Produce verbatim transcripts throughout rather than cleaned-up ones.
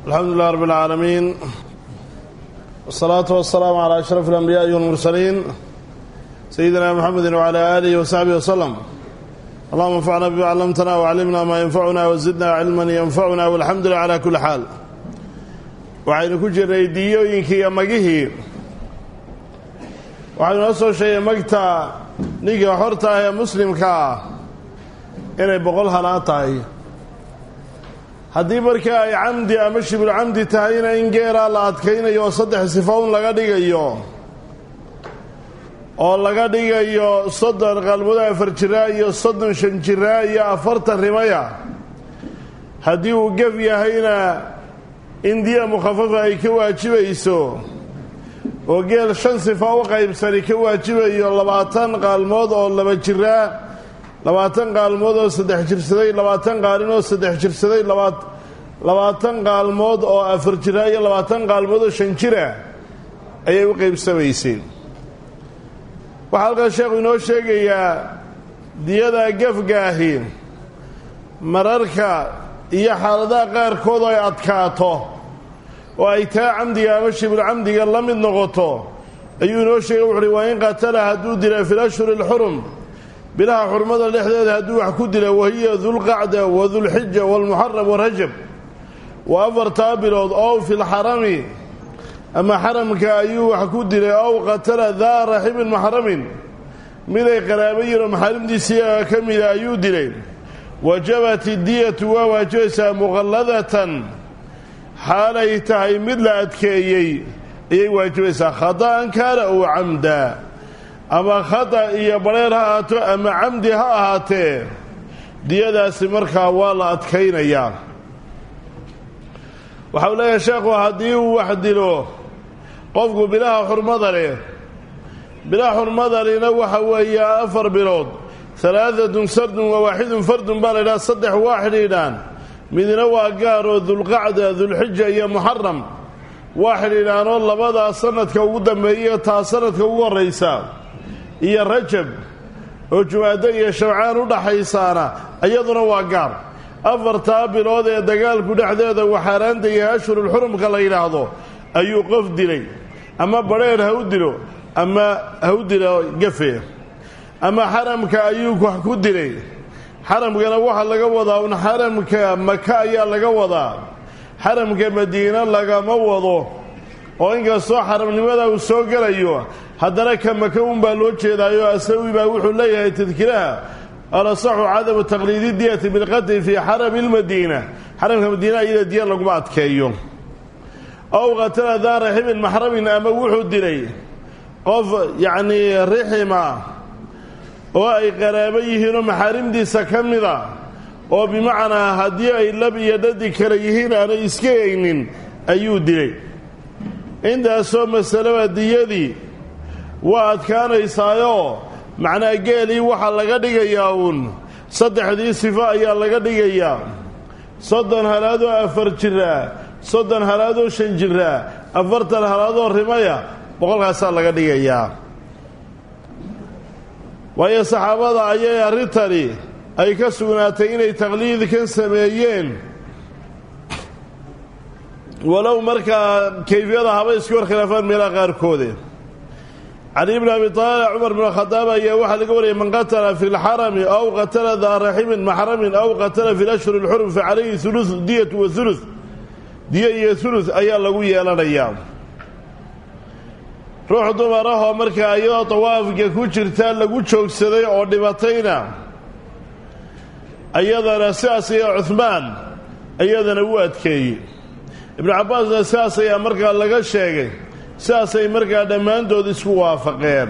الحمد لله رب العالمين والصلاة والسلام على أشرف الأنبياء والمرسلين سيدنا محمد وعلى آله وصحبه وسلم. اللهم انفعنا بما علمتنا وعلمنا ما ينفعنا وزدنا علما ينفعنا والحمد لله على كل حال. وعين كجر ديوينك يا مجيه وعين أصل شيء مقتا نيجي حرتها يا مسلم كا إني بقولها لا تاي haddii markaa ay camdi ama shibul camdi tahayna in geeraa la adkaynayo saddex sifoon laga dhigayo oo laga dhigayo soddon qalmood afar jira iyo soddon shan jira iyo afartan rimaya haddii uu gaf yahayna in diya mukhafafa ay ka waajibayso oo geel shan sifo u qaybsani ka waajibayo labaatan qalmood oo laba jira labaatan qaalmood oo saddex jirsaday labaatan qaalin oo saddex jirsaday labaatan qaalmood oo afar jira iyo labaatan qaalmood oo shan jira ayay u qaybsamaysay. waxaa halkan sheekhu inoo sheegayaa diyada gafgaahi mararka iyo xaaladaha qaarkood ay adkaato oo ay taa camdiga ama shibul camdiga la mid noqoto ayuu inoo sheegay. wuxuuhi waa in qatala hadduu dila fi lashhuri alxurum bilaha xurmada dhexdeeda hadduu wax ku dila wahiya dulqacda wadulxija walmuxaram warajab wa afartaa bilood ow fi lxarami ama xaramka ayuu wax ku dilay ow qatala daa raximin maxramin miday qaraabayin oo maxaarimdiisii ka mida ayuu dilay wajabat idiyatu waa waajibaysaa muqalladatan xaalay tahay mid la adkeeyey ayay waajibaysaa khada'an kaana ow camda ama khata iyo bareer ha ahaato ama camdi ha ahaatee diyadaasi markaa waa la adkaynayaa. waxa uu leeyahay sheekhu haddii uu wax dilo qofku bilaha xurmada leh bilaha xurmada lehna waxa weeye afar bilood halaaatun sardun wa waaxidun fardun baa la yidhaha saddex waa xidhiidhaan midna waa gaaroo dulqacda dulxija iyo muxaram waa xidhiidhaanoo labadaa sanadka ugu dambeeya taa sanadka ugu horraysa iyo rajab oo jumaado iyo shabcaan u dhaxaysaana iyaduna waa gaar. afartaa bilood ee dagaalku dhexdeeda waxaaraanta iyo ashhurulxurumka la yidhaahdo ayuu qof dilay ama badheer ha u dilo ama ha u dilo gafe ama xaramka ayuu wax ku dilay. xaramkana waxaa laga wadaa un xaramka maka ayaa laga wadaa, xaramka madiina lagama wado oo inkastoo xaramnimada uu soo gelayo haddana ka maka unbaa loo jeedaayo asawi baa wuxuu leeyahay tadkiraha alasaxu cadamu taqliidi diyati bilqatli fii xarami lmadiina xaramka madiina iyada diya laguma adkeeyo. ow qatala daa raximin maxramin ama wuxuu dilay qof yacnii rixima oo ay qaraabo yihiinoo maxaarimdiisa ka mida oo bimacnaa haddii ay lab iyo dhadi kale yihiin aanay iska eynin ayuu dilay. intaasoo masalaba diyadii waa adkaanaysaayoo macnaa geelii waxaa laga dhigayaa uun saddexdii sifo ayaa laga dhigayaa soddon halaadoo afar jiraa soddon halaadoo shan jiraa afartan halaadoo rimaya boqolkaasaa laga dhigayaa. waayo saxaabada ayay arrintani ay ka sugnaatay inay taqliidkan sameeyeen walow markaa kayfiyada haba iska hor khilaafaan meelaha qaarkoode. cali bn abi aalib cumar bn khadaab ayaa waxaa laga wariyay man qatala fi lxarami aw qatala daa raximin maxramin aw qatala fi lashhuri lxurum fa calayhi ulu diyatu wa ulu diya iyo ulu ayaa lagu yeelanayaa. ruux dumar ahoo markaa iyadoo tawaafka ku jirta lagu joogsaday oo dhibatayna iyadana sidaas iyo cuhmaan iyadana u adkeeyey. ibnu cabbaasna sidaas ayaa markaa laga sheegay, sidaasay markaa dhammaantood isku waafaqeen.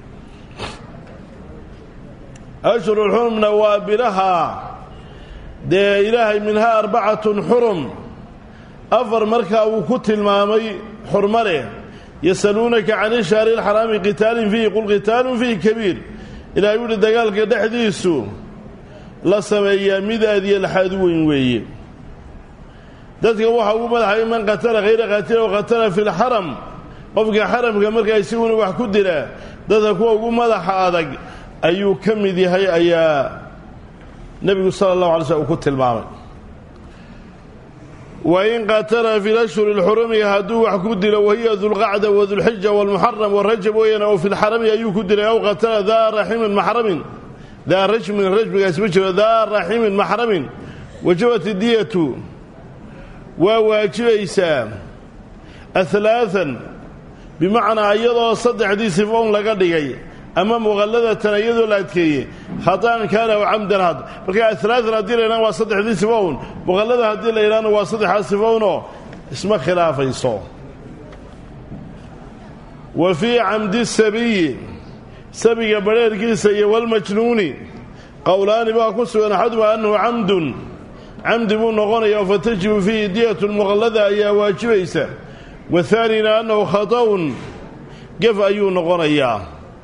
ashhurulxurumna waa bilaha dee ilaahay minhaa arbacatun xurum afar markaa uu ku tilmaamay xurmo leh. yasaluunaka can ishahri alxaraami qitaalin fiihi qul qitaalun fiihi kabiir. ilahay wuuhi dagaalka dhexdiisu la sameeyaa mid aad iyo laxaad u weyn weeye. dadka waxaa ugu madaxay man qatala hayra qaatila o qatala fi lxaram qofka xaramka markaa isaguna wax ku dilaa dadka kuwa ugu madaxa adag ayuu ka mid yahay ayaa nebigu sala allahu alay slm uu ku tilmaamay. وإن قتل في الأشهر الحرم هدو وحكودل وهي ذو القعدة وذو الحجة والمحرم والرجب وين أو في الحرم أيوكودل أو قتل ذا رحم محرم ذا رجم من الرجم يسمى ذا رحم محرم وجبت الدية وواجبيسا الثلاثا بمعنى أيضا صد حديث فون لقدقي أما مغلظة أيضا لا تكي خطأ كان وعمدا هذا فكا الثلاثة هدي لنا وصد حديث فون مغلظة هدي لنا وصد حديث فون اسمه خلاف يصو وفي عمد السبي سبي برير كيسي والمجنون قولان باكسوا أحدها أنه عمد عمد بن غني فتجب فيه دية المغلظة أي واجبيسا والثاني أنه خطأ قف أيون غنيا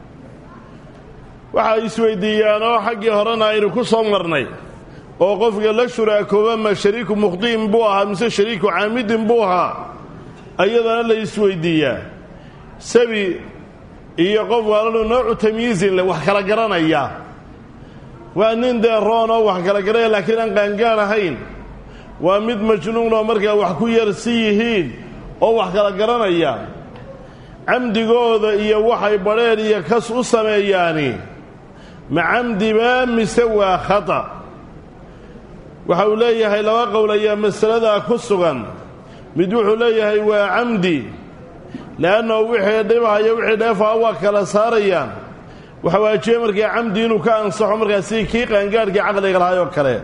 waxaa isweydiiyaan oo xaqii horena aynu ku soo marnay oo qofka la shuraakooba ma shariiku muqdiim buu ahaa mise shariiku caamidin buu ahaa ayadana la isweydiiyaa sabi iyo qof walaaluu noocu tamyiizin leh wax kala garanaya waa nin deeroon oo wax kala garanaya laakiin aan qaangaar ahayn waa mid majnuun oo markaa wax ku yarsi yihiin oo wax kala garanaya camdigooda iyo waxay badheer iyo kas u sameeyaani macamdi baa mise waa khata waxa uu leeyahay laba qowl ayaa masalada ku sugan mid wuxuu leeyahay waa camdi laanna wixii dhibaya wixii dheefa waa kala saarayaan waxa waajiyay markaa camdi inuu ka ansaxo markaa si kii qaangaarkii caqliga lahaay oo kale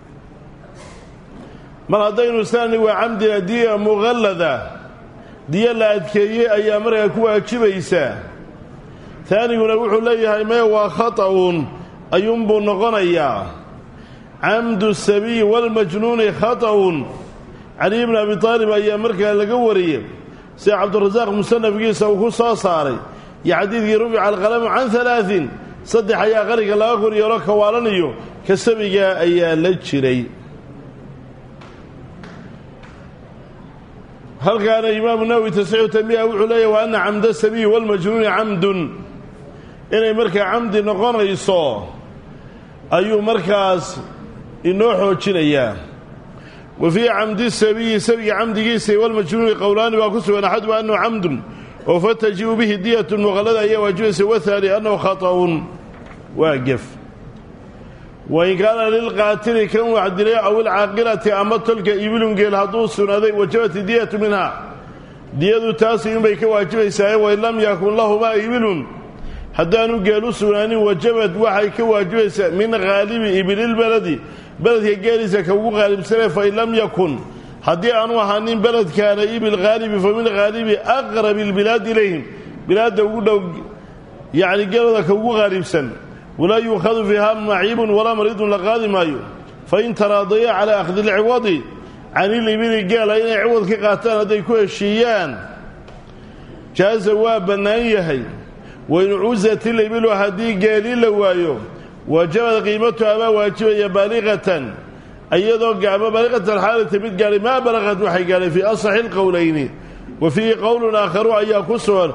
mar haddaynu saani waa camdi diya mughallada diya la adkeeyey ayaa markaa ku waajibaysaa ثانينا وحو ليهي ما هو خطأ أينبو نغنيا عمد السبي والمجنون خطأ علي بن أبي طالب أيام مركا لقوري سي عبد الرزاق مسنف قيسا وخصا صاري يعديد ربع القلم عن ثلاث صدح يا غرق الله أقول يراك والنيو كسبق أيا لجري هل كان إمام النووي تسعة تنبيه وحليه وأن عمد السبي والمجنون عمد inay markaa camdi noqonayso ayuu markaas inoo xoojinayaa wafii camdi sabiyi sabiga camdigiisa walmajnuuni qowlaani baa ku sugan axaduha annahu camdun oo fatajibu bihi diyatun muqallada ayaa waajibaysa wathaani annahu khata'un waa gef wain kaana lilqaatili kan wax dilay aw ilcaaqilati ama tolka ibilun geel hadduu sugnaaday wajabat diyatu minhaa diyadu taasi inbay ka waajibaysaa wain lam yakun lahumaa ibilun haddaanu geel u sugnaanin wajabad waxay ka waajibaysaa min haalibi ibililbaladi beledka geeliisa ka ugu qaalibsanee fain lam yakun haddii aanu ahaanin beledkaana ibil haalibi fa min haalibi aqrabi ilbilaadi ilayhim bilaadda ugu dhow yacni geelooda ka ugu qaalibsan walaa yuukhadu fiiha maciibun walaa mariidun la qaadi maayo fain taraadaya calaa akhdi ilciwadi can ilibili geela inay ciwad ka qaataan hadday ku heshiiyaan jaaza waa bannaan yahay wain cuzat ilibilu haddii geeli la waayo wajabad qiimatuha baa waajibaya baaliqatan iyadoo gaaba baaliqatan xaalata mid gaadhay maa balaqad waxay gaadhay fii asaxi lqowlayni wa fiihi qowlun aakharu ayaa ku sugan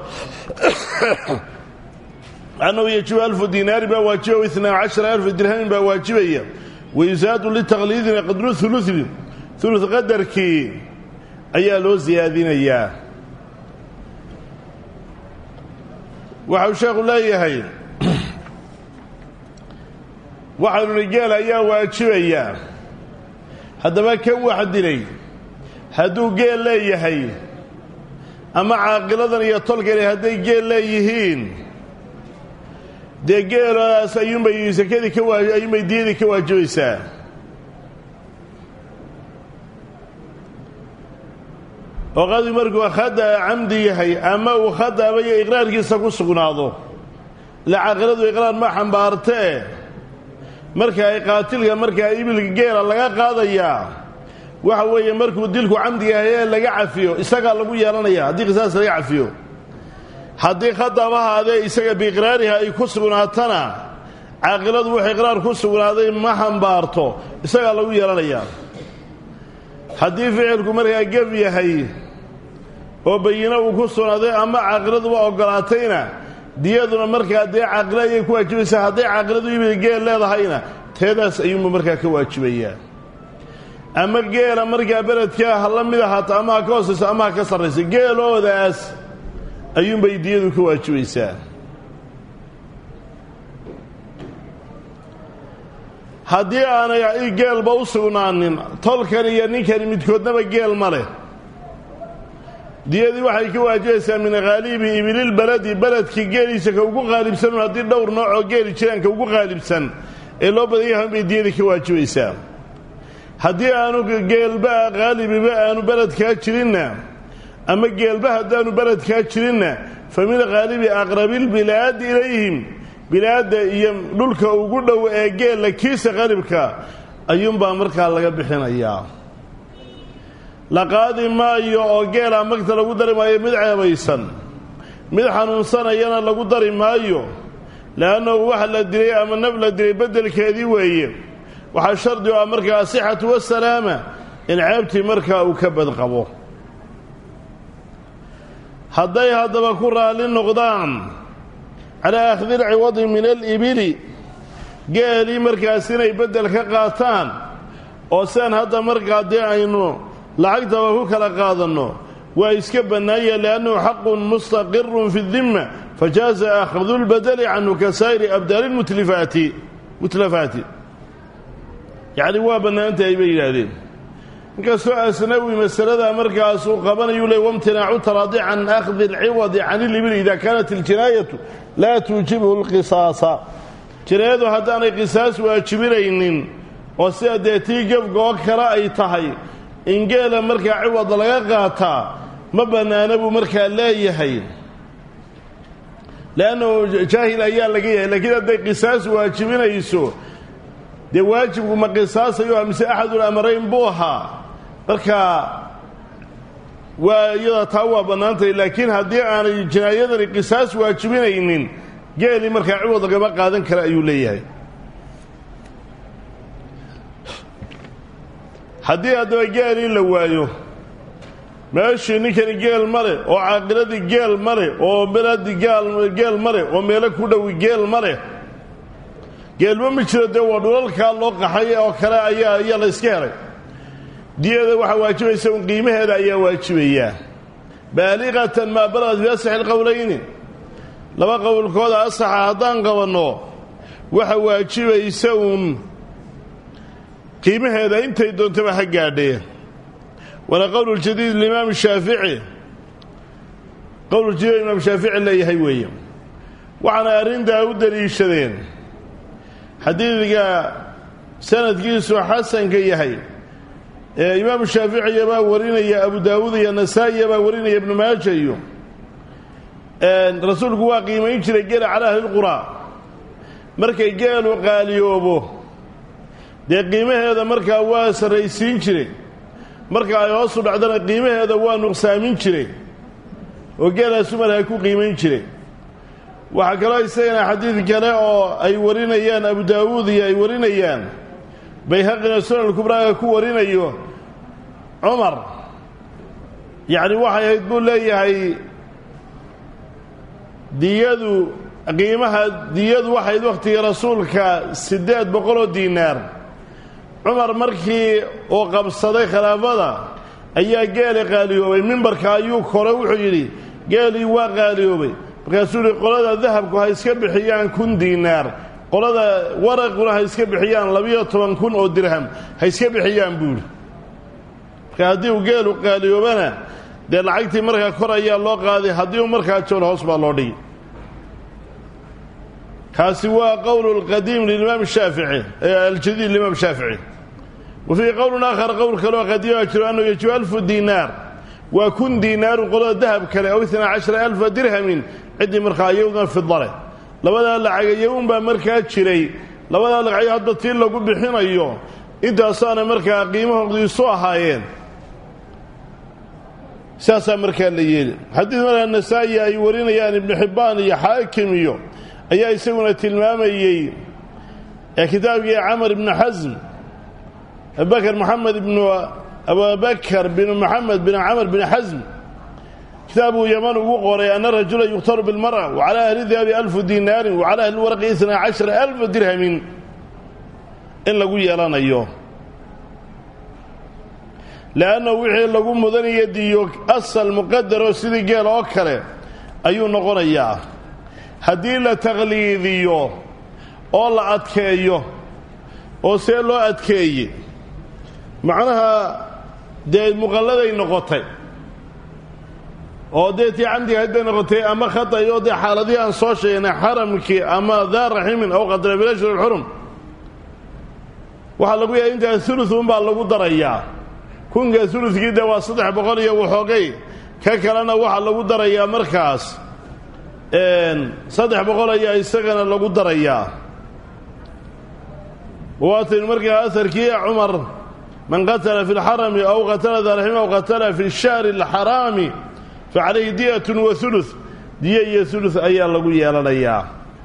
annahu yajibu alfu diinaari baa waajibaya itnaa cashara alfa dirhamin baa waajibaya wayusaadu litaqliidina qadru hululi hulud qadarkii ayaa loo siyaadinayaa waxau sheekhu leeyahay waxaanu rigeel ayaa waajibayaa haddaba kan wax dilay hadduu geel leeyahay ama caaqiladan iyo tolkani hadday geel leeyihiin dee geelaas ayuunbay sakadii ka waa ayuunbay diyadii ka waajibaysaa oo qadi markuu khada camdi yahay ama uu khadaabaya iqraarkiisa ku sugnaado la caaqiladu iqraar ma xambaartee marka ay qaatilka markaa ibilka geela laga qaadayaa waxa weeye markuu dilku camdiga yahay ee laga cafiyo isagaa lagu yeelanaya haddii qisaas laga cafiyo haddii khadaabahaadee isaga biiqraariha ay ku sugnaatana caaqiladu wuxuu iqraar ku sugnaaday ma xambaarto isagaa lagu yeelanayaa haddii ficilku markaa gef yahay oo bayina uu ku sugnaaday ama caaqiladuba ogolaatayna diyaduna markaa dee caaqila ayay ku waajibaysaa hadday caaqiladu ibil geel leedahayna teedaas ayuunba markaa ka waajibayaa ama geela markaa beledkaa ha la mid ahaato ama ha ka hoosayso ama ha ka sarrayso geeloodaas ayuunbay diyadu ka waajibaysaa. haddii aanay geelba u sugnaanin tolkan iyo ninkani midkoodnaba geel ma leh, diyadii waxay ka waajibaysaa min haalibi ibililbaladi beledkii geeliisa ka ugu qaalibsan haddii dhowr noocoo geeli jiraan ka ugu qaalibsan ee loo badan yahay bay diyadii ka waajibaysaa. haddii aanu geelba haalibiba aanu beledkaa jirinna ama geelba haddaanu beledkaa jirinna fa min haalibi aqrabilbilaadi ilayhim bilaadda iyo dhulka ugu dhow ee geella kiisa qalibka ayuunbaa markaa laga bixinayaa. la qaadi maayo oo geela magta lagu dari maayo mid ceebaysan, mid xanuunsanayana lagu dari maayo, le'annahu wax la dilay ama naf la dilay beddelkeedii weeye. waxaa shardi u ah markaa asixatu wassalaama in ceebtii markaa uu ka badqabo. hadday haddaba ku raalli noqdaan calaa akhdi lciwadi min alibili geelii markaas inay beddel ka qaataan oo sian hadda markaa dee aynu lacagtaba ku kala qaadanno waa iska bannaanya liannahu xaqun mustaqirun fi dimma fajaaza akhdu lbadeli canhu ka saa'iri abdaali mutlifaati mutlafaati yacni waa bannaantahay bay yidhaahdeen. inkastoo asnawi masaladaa markaas uu qabanayu le wamtinaacu taraadi can akhdi alciwadi can ilibili idaa kaanat aljinaayatu laa tuujibuhu lqisaasa, jinaayadu haddaanay qisaas waajibinaynin oo sida dee tii gefgoo kale ay tahay in geela markaa ciwad laga qaataa ma bannaana buu markaa leeyahay, le'annahu jaahil ayaa laga yahay. laakiin hadday qisaas waajibinayso dee waajibku ma qisaasayo mise axadul amrayn buu ahaa, markaa waa iyada taa waa bannaantahay. laakiin haddii aanay jinaayadani qisaas waajibinaynin geelii markaa ciwad lagama qaadan kara ayuu leeyahay. haddii haddaba geelii la waayo, meeshii ninkani geel ma leh oo caaqiladii geel ma leh oo beladii geel ma leh oo meelo ku dhowi geel ma leh, geelma ma jiro dee waa dhulalkaa loo qaxay oo kale ayaa ayaa la iska helay, diyada waxaa waajibaysa un qiimaheeda ayaa waajibayaa. baaliqatan maa balagat fi asaxi alqowlayni, laba qowlkooda asaxa haddaan qabanno waxa waajibaysa uun qiimaheeda intay doontaba ha gaadhee. waana qowluljadiid limaam shaafici, qowluljadiid imaam shaafici leeyahay weeye. waxaana arrintaa u daliishadeen xadiidka sanadkiisu xasanka yahay ee imaamu shaaficiya baa warinaya, abu daawuud iyo nasaa'iya baa warinaya, ibnu maaja iyo rasuulku waa qiimayn jiray geela calaa ahlilquraa. markay geelu qaaliyoobo dee qiimaheeda markaa waa sarraysiin jiray, marka ay hoosu dhacdana qiimaheeda waa nuqsaamin jiray oo geelaasu markaa ku qiimayn jiray. waxaa kaloo isagana xadiid kale oo ay warinayaan abu daawuud iyo ay warinayaan bayhaqina sunan kubraaga ku warinayo cumar, yacni waxay ahayd buu leeyahay diyadu qiimaha diyadu waxayd wakhtigii rasuulka siddeed boqoloo diinaar. cumar markii uu qabsaday khilaafada ayaa geeli qaaliyoobay, mimbarka ayuu koro wuxuu yidhi geelii waa qaaliyoobay. markaasuu yihi qolada dahabku ha iska bixiyaan kun diinaar, qolada waraquna ha iska bixiyaan labiyo toban kun oo dirham ha iska bixiyaan buuhi. marka haddii uu geelu qaaliyoobana dee lacagtii markaa kor ayaa loo qaaday, haddii uu markaa joon hoos baa loo dhigi. kaasi waa qowlu lqadiim lilimaam shaafici aljadiid limaam shaafici. wa fii qowlun aakhar qowl kaloo qadiima jiro annahu yajibu alfu diinaar, waa kun diinaaru qolada dahab kale ow itnaa cashara alfa dirhamin ciddii markaa iyaguna fidale. labadaa lacagayo unbaa markaa jiray, labadaa lacagayo hadba tii lagu bixinayo intaasaana markaa qiimahoodiisu ahaayeen, saasaa markaa la yeeli. xadiid markaa nasaa'i ay warinayaan ibnu xibbaan iyo xaakim iyo ayaa isaguna tilmaamayey ee kitaabkii camar ibnu xasm abubakr moxamed ibnu abubakr binu moxamed bin camar bin xasm kitaabuu yaman ugu qoray ana rajula yukhtaru bilmar'a wacalaa ahli dahabi alfu diinaarin wacalaa ahli waraqi itnaa cashara alfa dirhamin in lagu yeelanayo. لأنه وحي لغو مدن يديو أصل مقدر سيدي قيل أوكله أيو نقول إياه هدي لتغليذيو أو لا أدكيو أو سيلو أدكي معناها دي المغلظة نقطي oo deetii candi hadda noqotay ama khatayo de xaaladii aan soo sheegnay xaramkii ama daar rahimin oo qadra bilash xurum waxa lagu yahay inta thuluthun baa lagu darayaa kunga thuluthkii da waa saddex boqol iyo waxoogay ka kalena waxa lagu darayaa markaas een saddex boqol ayaa isagana lagu darayaa waatin markaa asarkii Umar man qatala fi al-haram aw qatala daar rahim aw qatala fi ash-shahr al-haram فعليه دية وثلث دية ثلث أيها لقوا يالنيا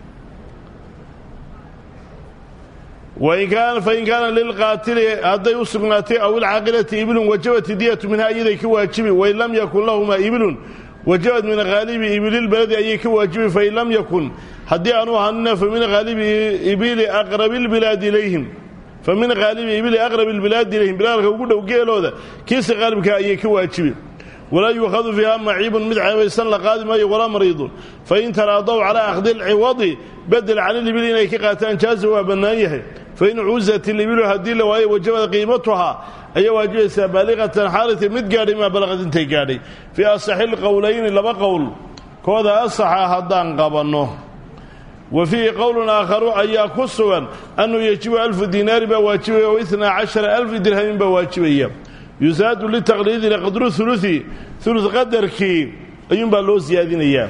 وإن كان فإن كان للقاتل هذا يسقناته أو العاقلة إبل وجبت دية منها أيضا كواجب وإن لم يكن لهما إبل وجبت من غالب إبل البلد أي كواجب فإن لم يكن حدي أنوها أن فمن غالب إبل أقرب البلاد إليهم فمن غالب إبل أقرب البلاد إليهم بلاد قوله وقيلوا ذا كيس غالبك أي كواجب ولا يؤخذ فيها معيب مدعى ويسن لقادم أي ولا مريض فإن تراضوا على أخذ العوض بدل عن الإبل إنك قاتان جازوا وبنايه فإن عوزت الإبل هدي لوهي وجبت قيمتها أي واجبة بالغة حالة مدقاري ما بلغت انتقاري في أصح القولين لما قول كذا أصح هدان قبنه وفيه قول آخر أي خصوا أنه يجب ألف دينار بواجبه واثنى عشر ألف درهم بواجبه يزاد للتقليد لقدر ثلثي ثلث قدرك أينبا لو زيادين إياه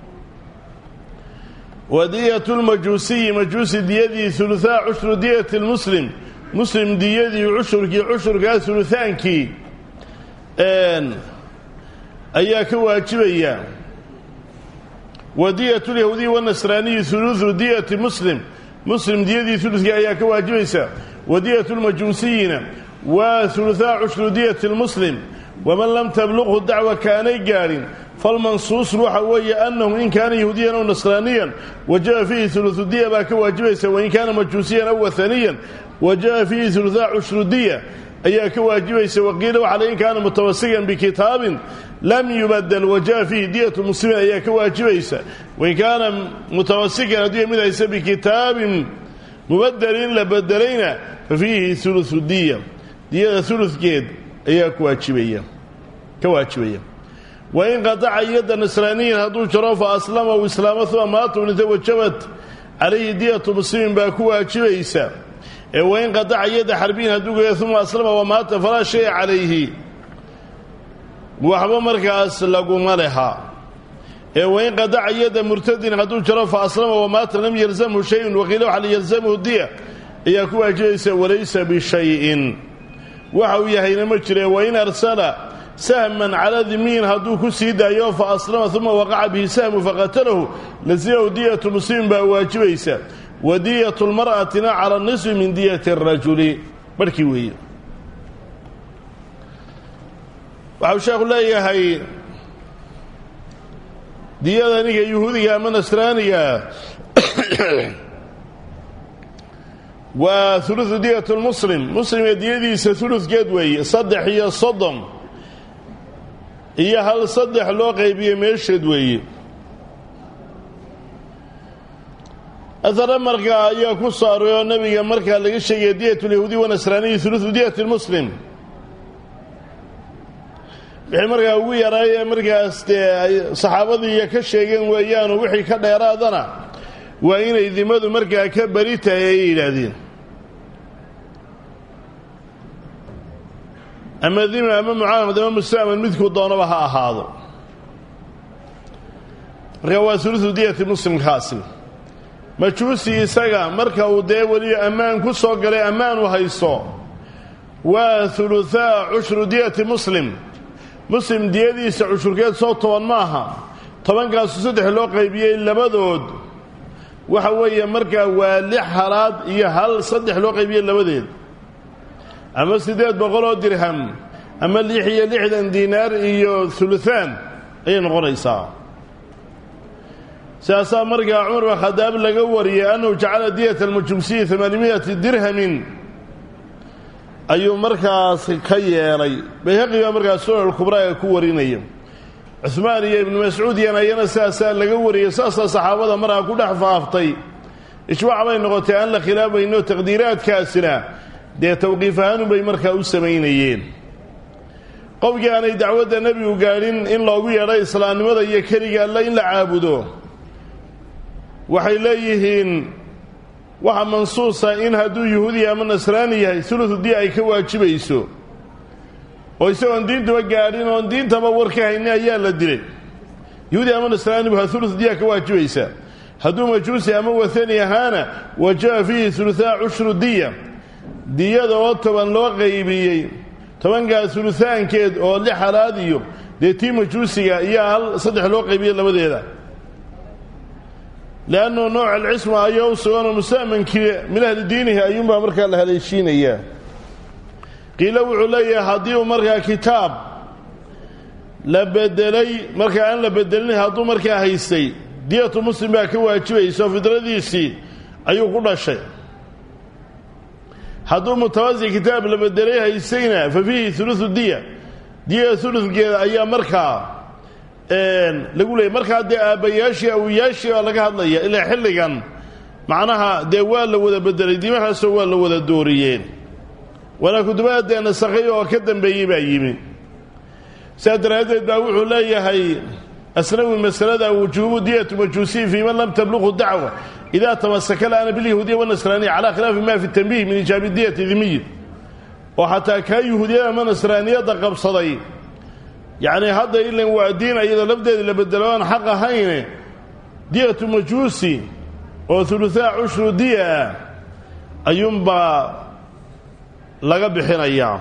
ودية المجوسي مجوسي ديدي ثلثاء عشر دية المسلم مسلم ديدي عشر كي عشر كي ثلثان كي آن أياك واجبية ودية اليهودي والنصراني ثلث دية مسلم مسلم ديدي ثلث كي أياك واجبية ودية المجوسيين وثلثاء عشر دية المسلم ومن لم تبلغه الدعوة كان يقارن فالمنصوص روح وهي أنه إن كان يهوديا أو نصرانيا وجاء فيه ثلث دية باك واجبيس وإن كان مجوسيا أو وثنيا وجاء فيه ثلثاء عشر دية أياك واجبيس وقيل وعلى إن كان متوسيا بكتاب لم يبدل وجاء فيه دية المسلمين أياك واجبيس وإن كان متوسيا دية من ليس بكتاب مبدلين لبدلين ففيه ثلث دية دية ثلث جيد أياك واجبية كواجبية وإن قطع يد النصرانيين هدو شرف أسلم وإسلام ثم ماتوا وجبت عليه دية مسلم باكو واجبية وإن قطع يد حربين هدو ثم أسلم ومات فلا شيء عليه وحبا مركز لقوا مالها وإن قطع يد مرتد هدو شرف أسلم ومات لم يلزمه شيء وقيلوا على يلزمه الدية أياك واجبية وليس بشيء وحو يهين مجري وإن أرسل سهما على ذمين هدو كسيدا يوم فأسلم ثم وقع به سهم فقتله لزيه دية مسلم بواجبيسا ودية المرأة على النصف من دية الرجل بركوية وحو شاق الله يهي دية ذنك يهودية من أسرانية وثلث دية المسلم مسلم ديدي ثلث جدوي صدح هي صدم هي هل صدح لو قيبيه ميشد وي اثر مركا يا كسارو النبي مركا لغا شيغي دية اليهودي والنصراني ثلث دية المسلم بخي مركا ugu yaray markaas saxaabadii ka sheegeen weeyaan wixii ka dheeraadana waa inay dimadu markaa ka baritay ay yiraahdeen ama dima ama mucaamad ama musaamad midku doonaba ha ahaado rawa thuluthu diyati muslim khaasim majuusi isaga marka uu dee wali amaan ku soo galay amaan u haysto waa thulutha ushru diyati muslim muslim diyadiisa ushurkeed soo toban maaha tobankaas saddex loo qaybiyay labadood waxa weeye marka waa lix halaad iyo hal saddex loo qaybiyay labadeed ama sideed boqol oo dirham ama lix iyo lixdan diinaar iyo thuluthan ay noqonaysaa ساسا مرقى عمر وخداب لقوري أنه جعل دية المجوسي ثمانمائة درهم ayuu markaas ka yeelay bayhaqi baa markaas sunan al-kubra ee ku warinaya Uthman iyo ibn Mas'ud yana yana saasa laga wariyay saasa saxaabada maraa ku dhex faaftay ijmaac bay noqotay aan la khilaabayno taqdiiraadkaasina dee tawqiifahan bay markaa u sameeyeen qofkii aanay dacwadda nabigu gaarin in loogu yeedhay islaamnimada iyo kaliya alla in la caabudo waxay leeyihiin waxa mansuusa in hadduu yahuudi ama nasraani yahay thuluthu dii ay ka waajibayso oo isagoon diintaba gaadhin oon diintaba warka haynin ayaa la dilay yahuudi ama nasraani baa thuluthu dii ka waajibaysa hadduu majuusi ama wathani ahaana wajaa fiihi thuluthaa cushru diya diyada oo toban loo qaybiyey tobankaa thuluthaankeed oo lix halaad iyo dee tii majuusiga iyo hal saddex loo qaybiyey labadeeda لأنه نوع العصمة أيوسون ومسامن من أهل دينه أيوم مركا لهالشين إياه قيل وعلي هديه مركا كتاب لبدلي مركا أن لبدلني هدو مركا هيسي دية مسلم باكوا أجوي سوف درديسي أيو كل شيء هدو متوازي كتاب لبدلي هيسينا ففيه ثلث الدية دية ثلث أيام مركا lagu leeyahay marka de aabayaashii awiyaashii oo laga hadlaya ilaa xilligan macnaha de waa la wada bedelay diimahaas waa la wada dooriyeen wala kudubadeena saqiyo oo ka dambeeyay baa yimi sadraadeed baa wuxuu leeyahay asnawi masalada wujuubu diyatu majuusi fi man lam tablughu da'wa idha tamassaka lana bil yahudiyya wan nasrani ala khilaf ma fi tanbih min ijabi diyati dhimmi wa hatta ka yahudiyya ama nasraniyada qabsaday يعني هذا إلا هو الدين إذا لبدأ لبدلوان حق هين دية مجوسي وثلثاء عشر دية أيوم با لقب حين أيام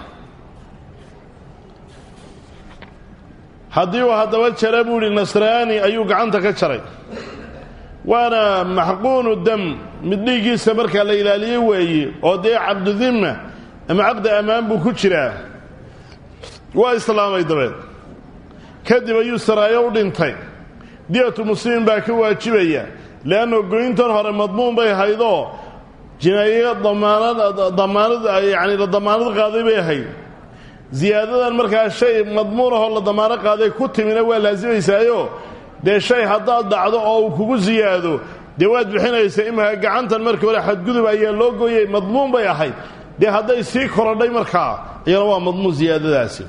هذا وهذا والشرابو للنصراني أيوك عنتك الشري وانا محقون الدم مدنيكي سمرك الليلالي وي ودي عبد ذمة أما عقد أمام بكتشرة وإسلام أيضا kadib ayuu saraayo u dhintay diyatu muslimin baa ka waajibaya laano goyntan hore madmuun bay haydo jinaayo damaanad damaanad yaani la damaanad qaaday bay ahayd ziyaadadan markaa shay madmuun ah oo la damaanad qaaday ku timina waa laazimaysaayo de shay hadaa dhacdo oo kugu ziyaado de waad bixinaysa imaha gacantan markii hore xadgudub ayaa loo gooyay madmuun bay ahayd de haday sii korodhay markaa iyana waa madmuun ziyaadadaasi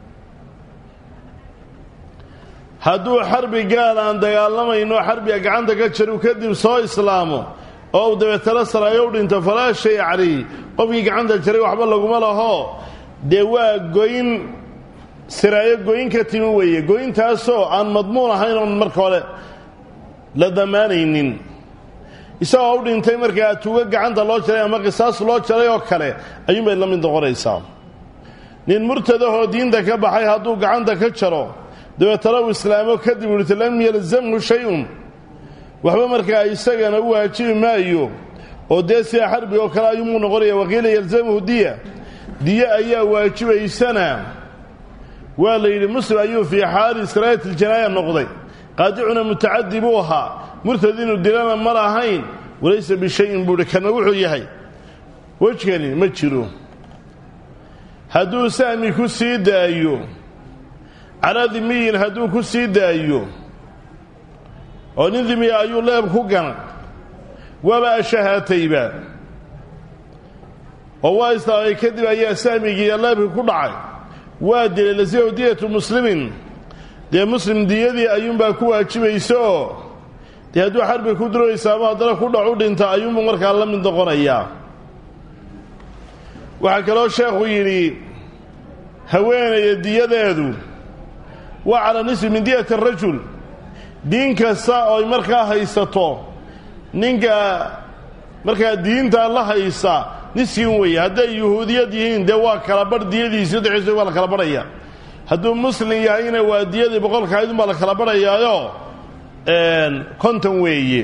hadduu xarbi gaal aan dagaalamayno xarbiga gacanta ka jaro kadib soo islaamo oo dabeetana saraayo u dhinto falaa shay cali qofkii gacanta jaray waxba laguma laho dee waa goyn saraayo goyn ka timi weeye goyntaasoo aan madmuun ahayn oo marka hore la damaanaynin isagoo u dhintay markaa tuuga gacanta loo jaray ama qisaas loo jaray oo kale ayuunbay la mid noqonaysaa nin murtadahoo diinta ka baxay hadduu gacanta ka jaro dabeetana uu islaamo kadib uu lam yalzamhu shay'un waxba markaa isagana u waajibi maayo oo dee si xarbi oo kale ayuu noqonaya waqiila yalzamhu diya diya ayaa waajibaysana waa la yidhi muslim ayuu fi xaali israa'at aljanaaya noqday qaadicuna mutacaddi buu ahaa murtadinu dilana ma lahayn walaysa bishayin buu kana wuxuu yahay wajkani ma jiro hadduu sahmi ku sii daayo على ذمي هدو كسي دايو ونين ذمي أيو لاب كوغانا وما شهاتيبا وهو إسلامي كذب أي سامي لاب كوغانا وادي للزيو دية مسلمين دي مسلم ديادي أيوم باكوا أجيبيسو دي هدو حرب كودرو إساما دارا كوغا عود انتا أيوم مركا الله من دقون أيام وحكالو الشيخ يري هوين يدي يدادو وعلى نصف من دية الرجل دينك الساء مركا هيستو نينكا مركا دينتا الله هيسا نسكين وي هذا يهودية دين دوا كلابر ديدي سدعي سوى الكلابرية هذا مسلم يعينا وديدي بقول كايدو مال الكلابرية يو ان كنتم وي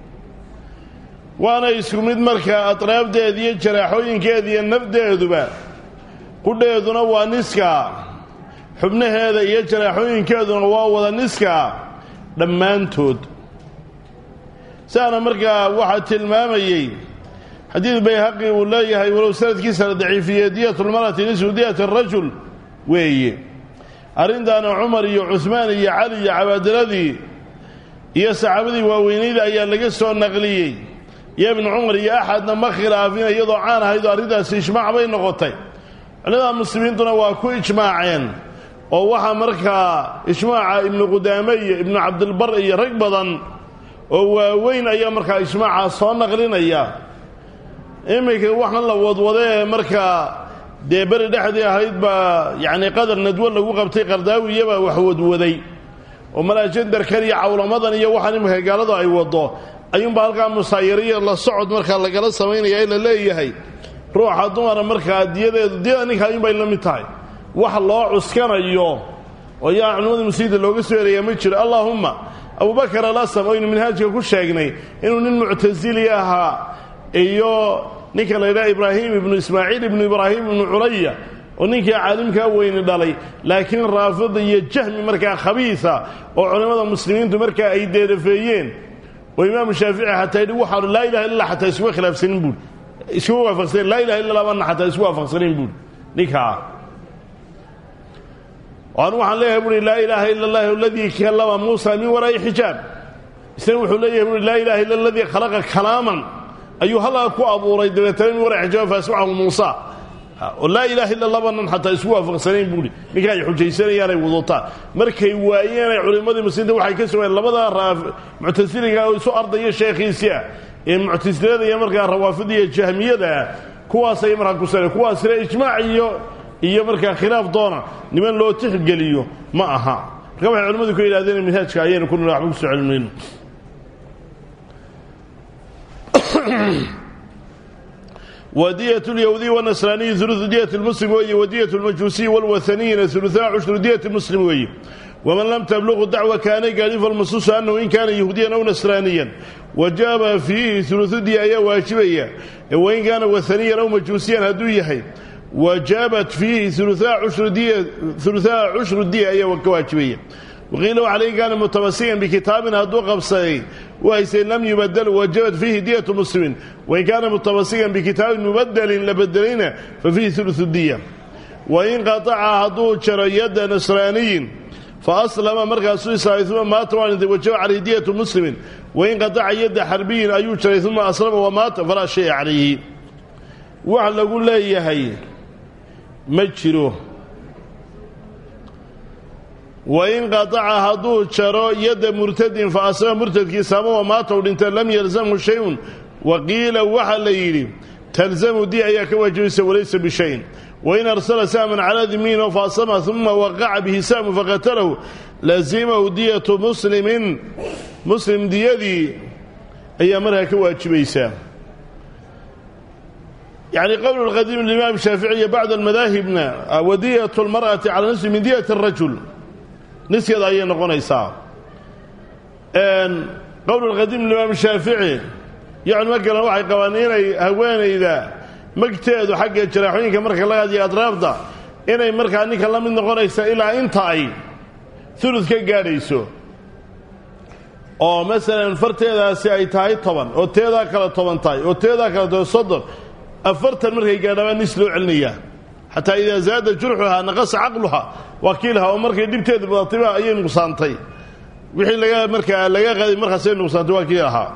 وانا يسكميد مركا اطراف ديدي جراحوين كيدي النفد دوبا قديدنا waa niska xubnaheeda iyo jaraxooyinkeeduna waa wada niska dhammaantood saana markaa waxa tilmaamayay حديث بيهقي ولا يهي ولو سند كيسر ضعيفية دية المرأة نسو دية الرجل وي أرند أنا عمر يا عثمان يا علي يا عباد الذي يا سعبدي ووينيد أيا لقصوا النقليي يا ابن عمر يا أحد ما خلافين يضعان هيدا أريد استجماع بين نقطتين لذا المسلمين دون واكو إجماعين ووحا مركا إجماع ابن قدامي ابن عبد البر رقبضا ووين أيا مركا إجماع صان نقلين أيا إمك وحنا الله وضوضيه مركا dee beri dhexdii ahayd baa yani qadar nadwo lagu qabtay qardaawiya wax wadwaday oo malaajin darkan iyo cawlamadan iyo waxaan imka gaalada ay wado ayuun baa halka musaayiriya la socod marka la gala sameynaya in la leeyahay ruuxa dumar marka diyadeedu diyadan ninka in bay la mid tahay wax loo cuskanayo oo yaa culimada musiida looga soo yeeray ma jiro allahumma Abu Bakar al-Asam oo minhaajka ku sheegnay inuu nin mu'tazili ahaa iyo ninka la yiraahdo Ibrahim ibn Ismaa'il ibn Ibrahim ibn Ulayya oo ninka caalimka weyn dhalay laakiin raafid iyo jahmi marka khabiisa oo culimada muslimiintu marka ay deerafeeyeen oo imaam Shaafici hatta yidhi waxa la ilaaha illa hatta isku khilaafsanin buu isku waafaqsan la ilaaha illa Allah hatta isku waafaqsanin buu ninka oo waxaan leeyahay buu la ilaaha illa Allah alladhi kallama Musa min wara'i hijab isna wuxuu leeyahay la ilaaha illa alladhi khalaqa kalaman ayuu halaa ku abuuray dabeetana warac jawaab faasmahu Musa la ilaaha illa Allah ban hatta isku waafaqsaneen buu ninka ay xujaysanayaan ay wadota markay waayeen ay culimadii muslimiinta waxay ka soo labada raaf mu'tasiliga oo soo ardaya sheekhiisa ee mu'tasilada iyo marka rawaafidiyada jahmiyada kuwaas ay markaa ku sareeyay kuwaas reey ijmaac iyo iyo marka khilaaf doona niman loo tixgeliyo ma aha marka waxay culimadu ku yiraahdeen manhajka ayeen ku raaxo ku soo cilmiin ودية اليهودي والنصراني ثلث دية المسلم وهي ودية المجوسي والوثنيين ثلثاء عشر دية المسلم وهي ومن لم تبلغ الدعوة كان قال فالمصوص أنه إن كان يهوديا أو نصرانيا وجاب فيه ثلث دية واجبية وإن كان وثنيا أو مجوسيا هدوية وجابت فيه ثلثاء عشر دية ثلثاء عشر دية واجبية وقيلوا عليه كان متمسكا بكتاب هدو قبصي وإذا لم يبدل وجبت فيه دية المسلمين وإن كان متمسكا بكتاب مبدل لبدلين ففيه ثلث الدية وإن قطع هدو يد نصراني فأسلم مركز سويسرا ثم مات وجب عليه دية المسلمين وإن قطع يد حربي أيوب ثم أسلم ومات فلا شيء عليه وعلى قول لا يهي مجروه وإن قطع هدو شرو يد مرتد فأسلم مرتد كيسامه ومات ولنت لم يلزمه شيء وقيل وحل يلي تلزم دي أيك وجوس وليس بشيء وإن أرسل ساما على ذمينه فأصمه ثم وقع به سام فقتله لزمه دية مسلم مسلم ديدي أي أمرها كواجبي سام يعني قول القديم الإمام الشافعي بعد المذاهبنا ودية المرأة على نصف من دية الرجل نسيت أيين قنيصة أن قول القديم الإمام الشافعي يعني ما قالوا واحد قوانين هوين إذا مجتهد حق الجراحين كمرك الله هذه أطرافه إنه مرك عنك الله من قنيصة إلى أنت أي ثلث كجاريسو أو مثلا فرت هذا سعي تاي طبعا أو تهذا كلا طبعا تاي أو تهذا كلا صدر أفرت المرك قالوا نسلو علنية حتى إذا زاد جرحها نقص عقلها وكيلها ومركا دبتيد بطيبها أي نقصانتي وحي لغا مركا لغا غادي مركا سين نقصانتي وكيلها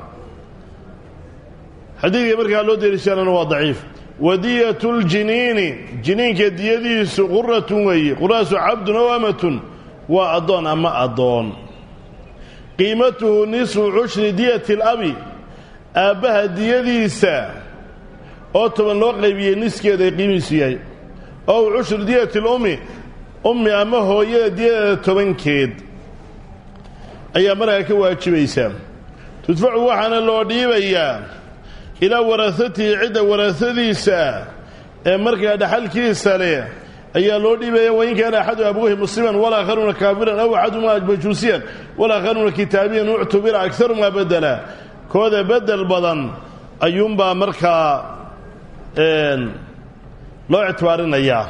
حديث مركا لو دير شان هو ضعيف ودية الجنين جنين كديديس غرة وي قراس عبد وامة وأضون أما أضون قيمته نصف عشر دية الأبي أبها ديديس أو تمن لو قيبيه نسكي دي قيميسيي أو عشر دية الأمي أمي أما هو دية تبنكيد أي أمرها كواجبيسا تدفع وحنا لو ديبيا إلى ورثته عدة ورثتيسا مركا دحل كيسا ليه أي لو ديبيا وإن كان أحد أبوه مسلما ولا آخرون كافرا أو أحدهما مجوسيا ولا آخرون كتابيا اعتبر أكثر ما بدلا كذا بدل بدن أيومبا مركا loo ictibaarinaya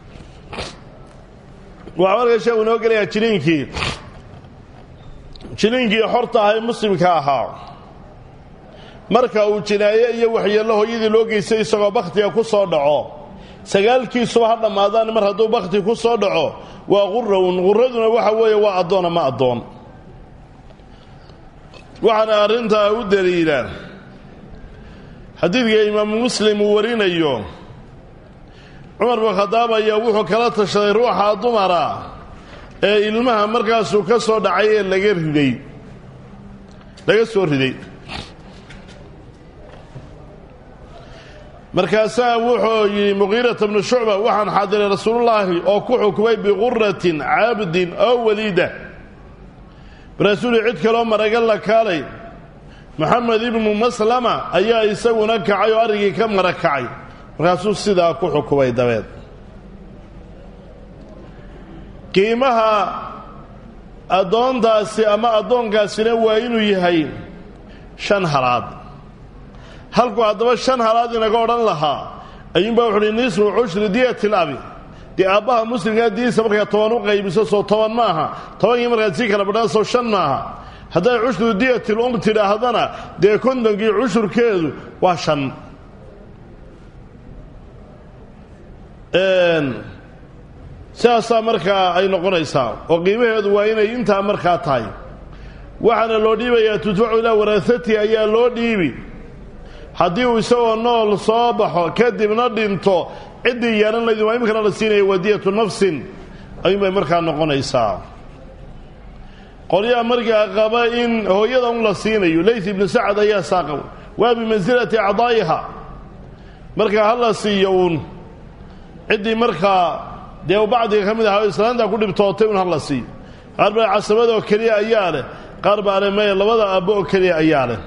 waxa markaa sheegu noo galaya jilinkii jilinkii horta ahay muslimka ahaa marka uu jinaaye iyo waxyeello hooyadii loo geystay isagoo bakhtiga ku soo dhaco sagaalkiisuba ha dhammaadaan mar hadduu bakhti ku soo dhaco waa qurrown qurraduna waxa weeye waa addoon ama addoon waxaana arrintaa u daliila xadiidka imaamu muslim uu warinayo cumar bin khadaab ayaa wuxuu kala tashaday ruuxa dumara ee ilmaha markaasuu ka soo dhacay ee laga riday laga soo riday markaasaa wuxuu yidhi muqiirata bnu shucba waxaan xaadiray rasuulullaahi oo ku xukumay biquratin cabdin oo waliida rasuuli cid kaloo maraga la kaalay maxamed ibnu maslama ayaa isaguna kacay oo arrigii ka mara kacay markaasuu sidaa ku xukumay dabeed qiimaha addoontaasi ama addoonkaasina waa inuu yahay shan halaad halkuu haddaba shan halaad inaga odhan lahaa ayuunbaa wuxu uhi nisfu cushri diyati labi dee aabbaha muslimkaa diinsa markaa toban u qaybiso soo toban maaha tobankii markaad sii kala badhaan soo shan maaha hadday cushru diyatil um tidhaahdana dee kontonkii cushurkeedu waa shan sidaasaa markaa ay noqonaysaa oo qiimaheedu waa inay intaa markaa tahay waxaana loo dhiibayaa tudfacu ilaa waraahatii ayaa loo dhiibi haddii uu isagoo nool soo baxo kadibna dhinto ciddii yeelan laydin waa iminkana la siinaya wadiyatu nafsin ayuunbay markaa noqonaysaa qolyaha markaa qaba in hooyada un la siinayo layth ibnu sacad ayaa saaqab waa bimansilati acdaa'iha markaa ha la siiyo uun ciddii markaa dee bacdiga ka mid aha islaanta ku dhibtootay un ha la siiyo qaar baa casabada oo keliya ayaa leh qaar baa leh maya labada aabbo oo keliya ayaa leh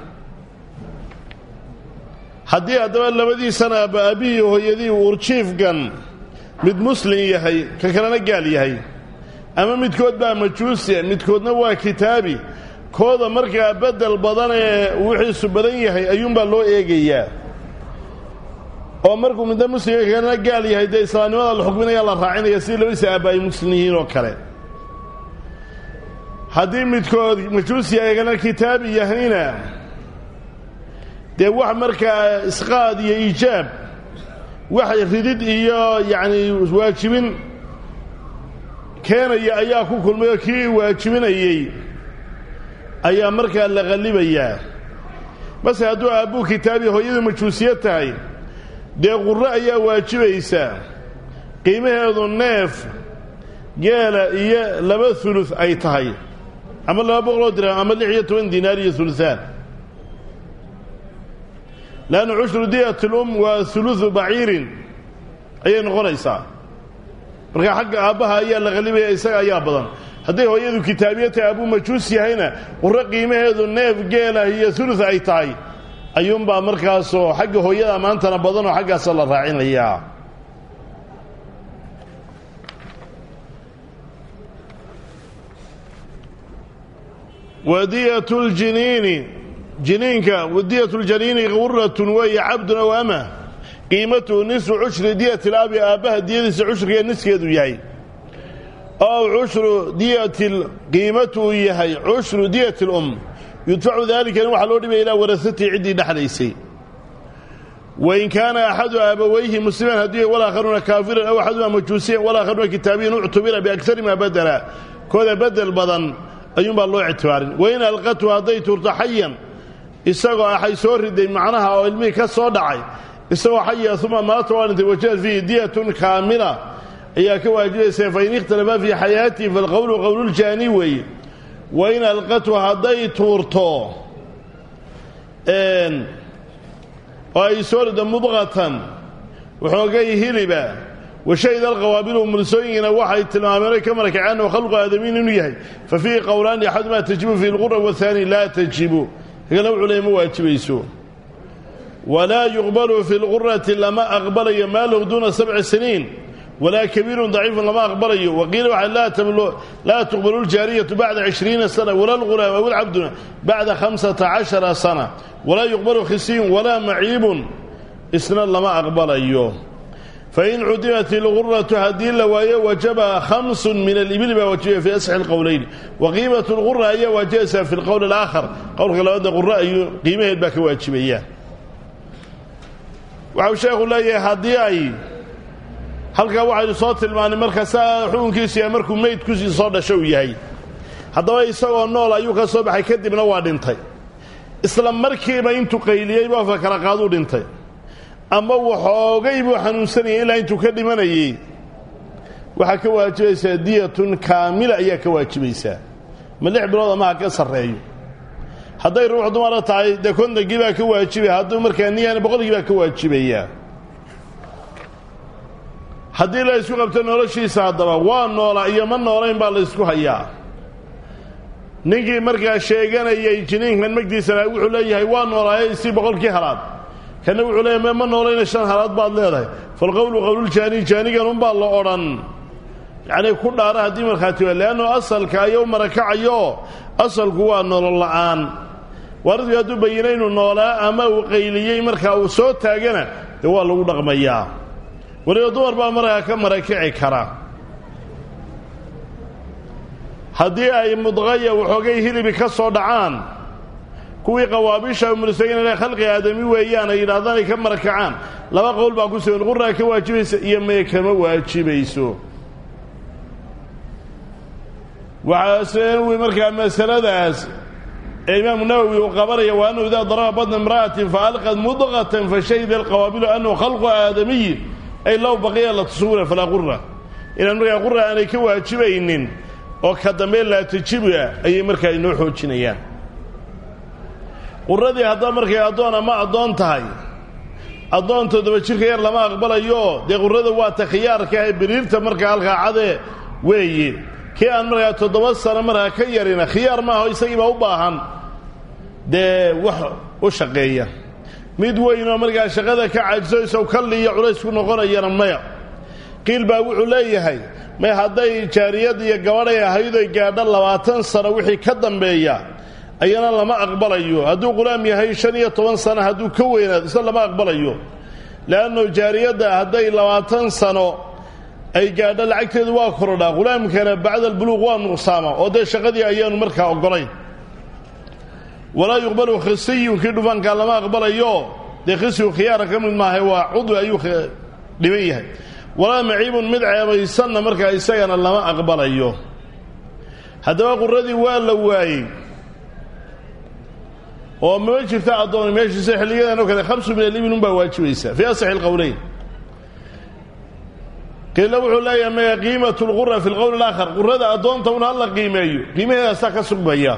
haddii haddaba labadiisana aabba aabbihii hooyadii uurjiifkan mid muslim yahay ka kalena gaal yahay ama midkood baa majuusi midkoodna waa kitaabi kooda markaa bedel badan ee wixiisu badan yahay ayuunbaa loo eegayaa oo markuu midna muslimka kalena gaal yahay dee islaamnimada la xukminaya la raacinaya sidii labadiisa aabba ay muslim yihiin oo kale haddii midkood majuusi ayagana kitaabi yahayna dee wax markaa isqaad iyo iijaab wax ridid iyo yacni waajibin keenaya ayaa ku kulmay oo kii waajibinayey ayaa markaa la qallibayaa mase hadduu aabbuu kitaabi hooyadu majuusiya tahay dee qurro ayaa waajibaysaa qiimaheedu neef geela iyo laba hulud ay tahay ama laba boqoloo dirham ama lix iyo toban diinaar iyo huluhaan leanna cushru diyati lum waa huludu baciirin ayay noqonaysaa markaa xagga aabbaha ayaa la qallibaya isaga ayaa badan hadday hooyadu kitaabiya tahay aabuu majuus yahayna qurro qiimaheedu neef geelah iyo hulud ay tahay ayuunbaa markaasoo xagga hooyada maantana badanoo xaggaasa la raacinayaa wadiyatu ljiniini jiniinka wadiyatu ljaniini quratun weeye cabdun aw ama qiimatuhu nisfu cushri diyati labi aabbaha diyadiisa cushriga niskeedu yahay ow cushru diyati qiimatuhu yahay cushru diyati lum yudfacu daalikana waxaa loo dhibaya ilaa warahatii ciddii dhexlaysay wain kaana axadu aabawayhi musliman hadduu walaakharuna kaafiran aw axaduma majuusiyan walaakharuna kitaabiyan uctubira biaksari maa badala kooda bedel badan ayuunbaa loo ictibaarin wain alqatu hadday turto xayan isagoo axay soo riday macnaha oo ilmihii ka soo dhacay isagoo xaya uma maata waa dhintay wajahad fiihi diyatun kaamila ayaa ka waajibaysa fain ikhtalafaa fii xayaatihi falqowlu qowluljaani weeye wain alqatu hadday tuurto oo ay soo rido mudqatan waxoogay hiliba washahida alqawaabilu mulsooyinkiina waxay tilmaameen ka marakaceen oo khalqu aadamiin inuu yahay fa fiihi qowlaani axadumaa tajibu fiihi lqura wahaani laa tajibu kagana wuxuu leey ma waajibayso walaa yuqbalu fi lqurati lama aqbalayo maa lahu duuna sabci siniin walaa kabiirun daciifun lama aqbalayo waqiila waxa laa tuqbalu ljaariyatu bacda cishriina sana walaa lghulaam aw lcabduna bacda khamsata cashara sana walaa yuqbalu khisiin walaa maciibun isna lama aqbalayo فإن عدمت الغرة هذه اللواية وجب خمس من الإبل بوجبه في أصح القولين وقيمة الغرة هي وجبه في القول الآخر قول خلوات الغرة قيمة الباك واجبية وعو شيخ الله هذه أي halka waxa soo tilmaanay marka saa xukunkiisa markuu meydkiisa soo dhasho yahay hadaba isagoo nool ayuu ka soo baxay kadibna waa dhintay isla markiiba intuu qayliyay baa fakara qaadu dhintay ama waxoogay buu xanuunsanayay ilaa intuu ka dhimanayay waxa ka waajibaysa diyatun kaamila ayaa ka waajibaysa ma lix bilood ama ka sareeyo haday ruux dumar tahay de konda giba ka waajibay haduu markaa niyana boqol giba ka waajibaya haddii la isku qabto noloshiisa hadaba waa noola iyo ma noolayn baa la isku hayaa ninkii markaa sheeganayay jiniinkan magdiisana wuxuu leeyahay waa noolaayay si boqolkii halaad kana wuxuu leeyahay ma noolayna shan halaad baad leedahay fal qawlu qawlul jaani jaanigan un baa la oran yani ku dhaara haddii markaati waa leano asalka ayuu marakacayo asalku waa nolol la'aan wardiga hadduu bayinay inuu noolaa ama uu qayliyey markaa uu soo taagana dee waa lagu dhaqmayaa wariyo dumar baa markaa ka marakici kara haddii ay mudqaya waxoogay hilibi ka soo dhacaan kuwii qawaabisha umulsayna inay khalqi aadami weeyaan ay yidhaahdaan ay ka marakacaan laba qowl baa ku sugan qurraa ka waajibaysa iyo mee kama waajibayso waxaa uu markaa masaladaas إمام النووي وقبره وأنه إذا ضرب بطن امرأة فألقت مضغة فشهد القوابل أنه خلق آدمي أي لو بقي الله تصوره فلا قرة إن المرأة قرة أن يكوى تشبين وكدمين لا تشبه أي مركة ينوحوا تشنيان قرة دي هذا مركة أدونا ما أدون تهي أدون تدبشي خيار لما أقبل أيوه دي قرة دي وات خيار كهي بريرت مركة ألغى عده ويي كي أن مركة تدبسر مركة كيارين خيار ما هو يسيب أوباهن دي وشقية mid weyn oo markaa shaqada ka caajisay oo kaliya culays ku noqonayana maya qiil baa wuxuu leeyahay may haday jaariyad iyo gabadh ay ahayd ay gaadho labaatan sano wixii ka dambeeya ayana lama aqbalayo haduu qulaam yahay shan iyo toban sano haduu ka weynaado isla lama aqbalayo laano jaariyada haday labaatan sano ay gaadho lacagteedu waa korodhaa qulaamkana bacda albuluq waa nuqsaama oo de shaqadii ayaan markaa ogolayn ولا يقبل خصي كدفان كان لما أقبل أيوه دي خصي خيارة كمن ما هو عضو أيوه لميه ولا معيب مدعي ويسن مركا يسينا لما أقبل أيوه هذا أقول ردي واللواي وما وجه بتاع الضوء ماشي سحليا أنه كذا خمسة من اللي من بواجه ويسا في أصح القولين قيل له لا يما قيمة الغرة في القول الآخر غرة أدون تون الله قيمة قيمة يساك سقبيا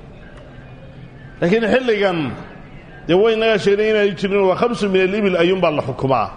لكن حلقاً دوين ناشرين يجرون وخمس من الإبل أيوم بالله حكمها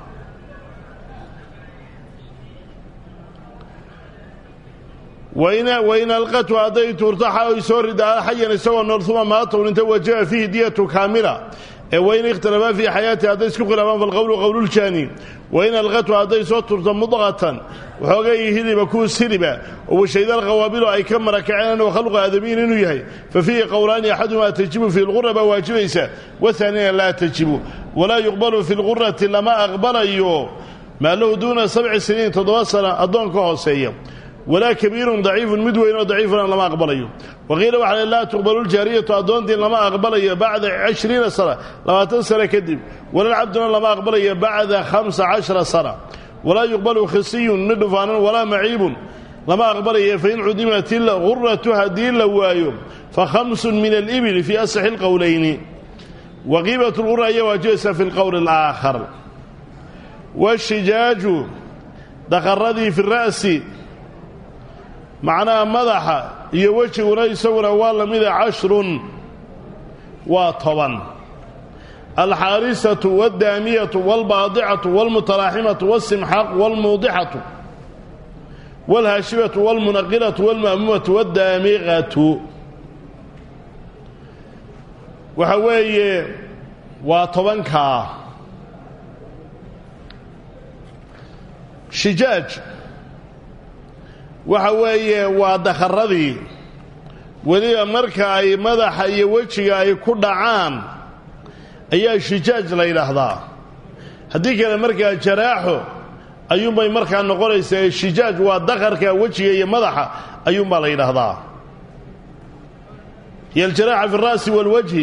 وإن وإن ألقت وأديت ارتاح ويسورد حيا سوى النور ثم مات ونتوجه فيه دية كاملة وإن اختلفا في حياته أديت كقلمان فالقول قول الشاني وإن ألقت وأديت صوت مضغة وحوغيه هذي بكون سلبة وشيد الغوابل أي كم ركعان وخلق آدمين إنه يهي ففيه قولان أحدهما تجب في الغرة واجبيسة والثانية لا تجب ولا يقبل في الغرة لما أقبل أيوه ما له دون سبع سنين تتواصل أدون كهوسية ولا كبير ضعيف مدوين وضعيف لما أقبل أيوه وغير وعلى لا تقبل الجارية أدون دي لما أقبل أيوه بعد عشرين سنة لما تنسى كذب ولا العبد لما أقبل أيوه بعد خمس عشر سنة ولا يقبل خصي ندفان ولا معيب لما أقبل فإن عدمت غرة هدي اللوايو فخمس من الإبل في أصح القولين وغيبة الغرة يواجهس في القول الآخر والشجاج دخردي في الرأس معناه مدح يوجه وليس ولا مذا عشر وطبا الحارسة والدامية والباضعة والمتراحمة والسمحاق والموضحة والهاشبة والمنقلة والمأمومة والدامغة وحوي وطبنكا شجاج وحوي ودخردي ولي مركا أي مدح أي وجه أي كدعان ayaa shijaaj la yiraahdaa hadii kale markaa jaraaxo ayuunbay markaa noqonaysaa shijaaj waa daqarka wejiga iyo madaxa ayuunbaa la yidhaahdaa iyo aljaraaxa fi ra'si waalwajhi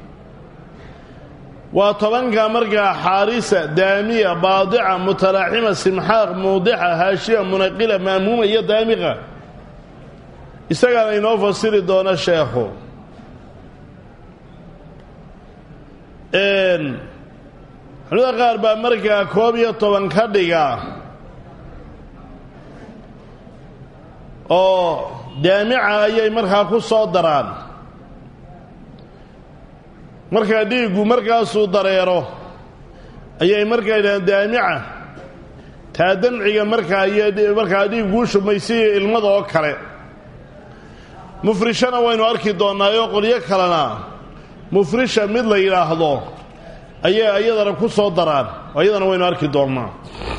waa tobanka markaa xaarisa daamiya baadica mutalaaxima simxaaq muudixa haashiya munaqila maamuuma iyo daamiqa isagaana inoo fasiri doona sheekhu culimada qaar baa markaa koob iyo toban ka dhiga oo daamica ayay markaa ku soo daraan markaa dhiiggu markaasuu dareero ayay markaa yidhahdeen daamica taa damciga markaa iyo markaa dhiigguu shumaysiiyo ilmada oo kale mufrishana waynu arki doonnaayoo qolyo kalena mufrisha mid la yidhaahdo ayay iyadana ku soo daraan iyadana waynu arki doonnaa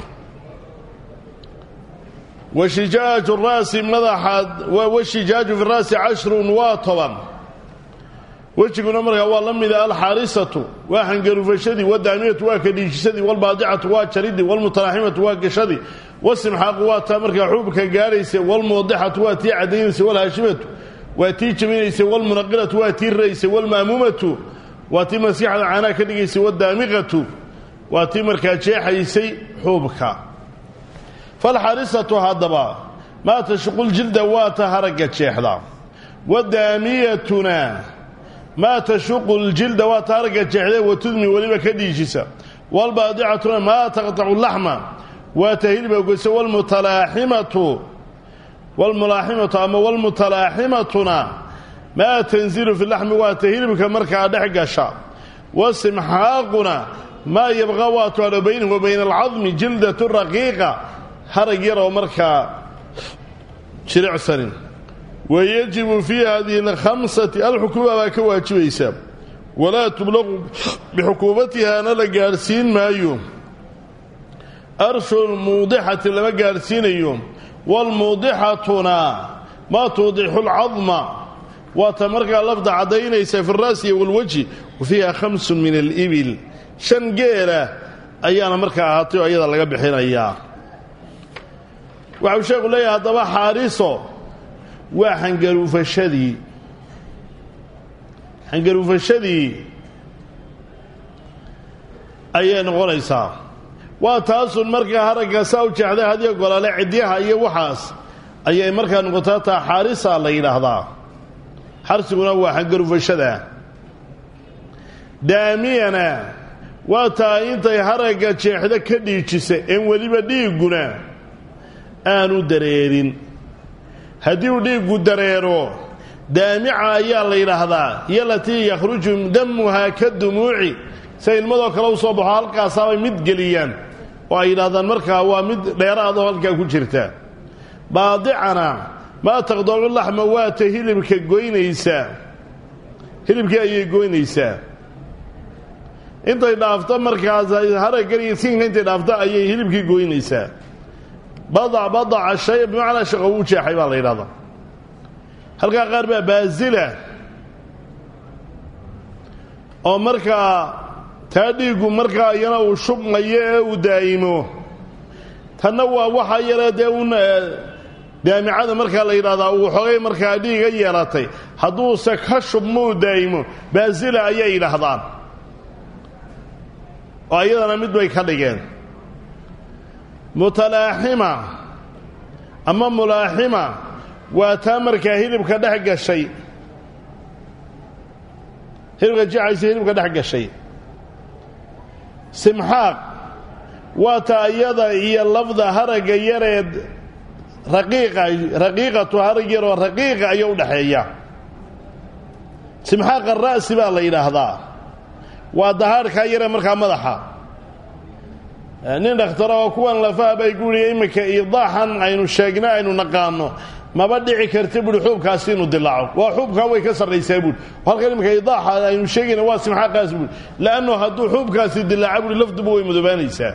washijaaju ra'si madaxaad washijaaju fi ra'si cashrun waa toban wejiguna markaa waa la mida alxaarisatu waa xangarufashadii wadaamiyatu waa kadhiijisadii walbaadicatu waa jaridii walmutalaaximatu waa gashadii wasimxaaqu waa taa markaa xuubka gaadhaysa walmuwadixatu waa tii caddaynaysa walhaashimatu waa tii jabinaysa walmunaqilatu waa tii raysa walma'muumatu waa tii masiixada caanaha ka dhigaysay wadaamiqatu waa tii markaa jeexaysay xuubka falxaarisatu haddaba maa tashuquljilda waa ta haragga jeexda wadaamiyatuna maa tashuqu ljilda waa ta haragga jeexda watudmi weliba ka dhiijisa walbaadicatuna maa taqtacu laxma waa ta hilibka goysa walmutalaaximatu walmulaaximatu ama walmutalaaximatuna maa tanzilu fi laxmi waa ta hilibka markaa dhex gasha wasimxaaquna maa yabqa waa tuadho baynahu wa bayna alcadmi jildatu raqiiqa harag yaroo markaa jiricsanin wayajibu fii hadihi alkhamsati alxukuuma baa ka waajibaysa walaa tublaqu bixukuumatihaana la gaadhsiin maayo arshu lmuudixati lama gaadhsiinayo waalmuudixatuna maa tuudixu lcadma waa ta markaa lafda caddaynaysa fi ra'si waalwajhi wa fiiha khamsun min alibil shan geela ayaana markaa ahaatay oo ayada laga bixinayaa waxau sheekhu leeyahay haddaba xaariso waa xangaruufashadii xangaruufashadii ayay noqonaysaa waa taasun markaa haragga saa u jeexday hadiyo golaale cidyaha iyo waxaas ayay markaa noqotaa taa xaarisa la yidhaahdaa xarsiguna waa xangaruufashada daamiyana waa taa intay haragga jeexda ka dhiijisa een weliba dhiigguna aanu dareerin haddii uu dhiiggu dareero daamica ayaa la yidhaahdaa iyo latii yakhruju damuhaa ka dumuuci say ilmadoo kale u soo baxo halkaasaabay mid geliyaan oo ay yidhahdaan markaa waa mid dheeraadoo halkaa ku jirta baadicana maa taqdacu laxma waa ta hilibka goynaysaa hilibkii ayay goynaysaa intay dhaafto markaas haraggan iyo siinka intay dhaafto ayay hilibkii goynaysaa badac badaca shay bimacnaa shaqo uu jeexay baa la yidhahdaa halkaa qaar baa baasila oo markaa taa dhiiggu markaa iyana uu shubmayo ee uu daa'imo tanna waa waxaa yaree dee un daamicada markaa la yidhahdaa uu xogay markaa dhiiga yeelatay hadduuse ka shubmo uu daa'imo baasila ayay yidhaahdaan oo iyadana mid bay ka dhigeen mutalaaxima ama mulaaxima waa taa markaa hilibka dhex gashay hilibka jecaysa hilibka dhex gashay simxaaq waa taa iyada iyo lafda haragga yareed raqiiqa raqiiqatu harag yaroo raqiiqa ayaa u dhexeeya simxaaqa ra'si baa la yidhaahdaa waa dahaadhkaa yaree markaa madaxa nin dhakhtara oo kuwan lafaha bay guuriya iminka iidaaxan aynu sheegna aynu naqaano maba dhici karta buui xuubkaasi inuu dilaaco waa xuubkaa way ka sarraysaa buui halkan iminka iidaaxa aynu sheegayna waa simxaaqaas buui leannu hadduu xuubkaasi dilaaco buui lafduba way mudoobaanaysaa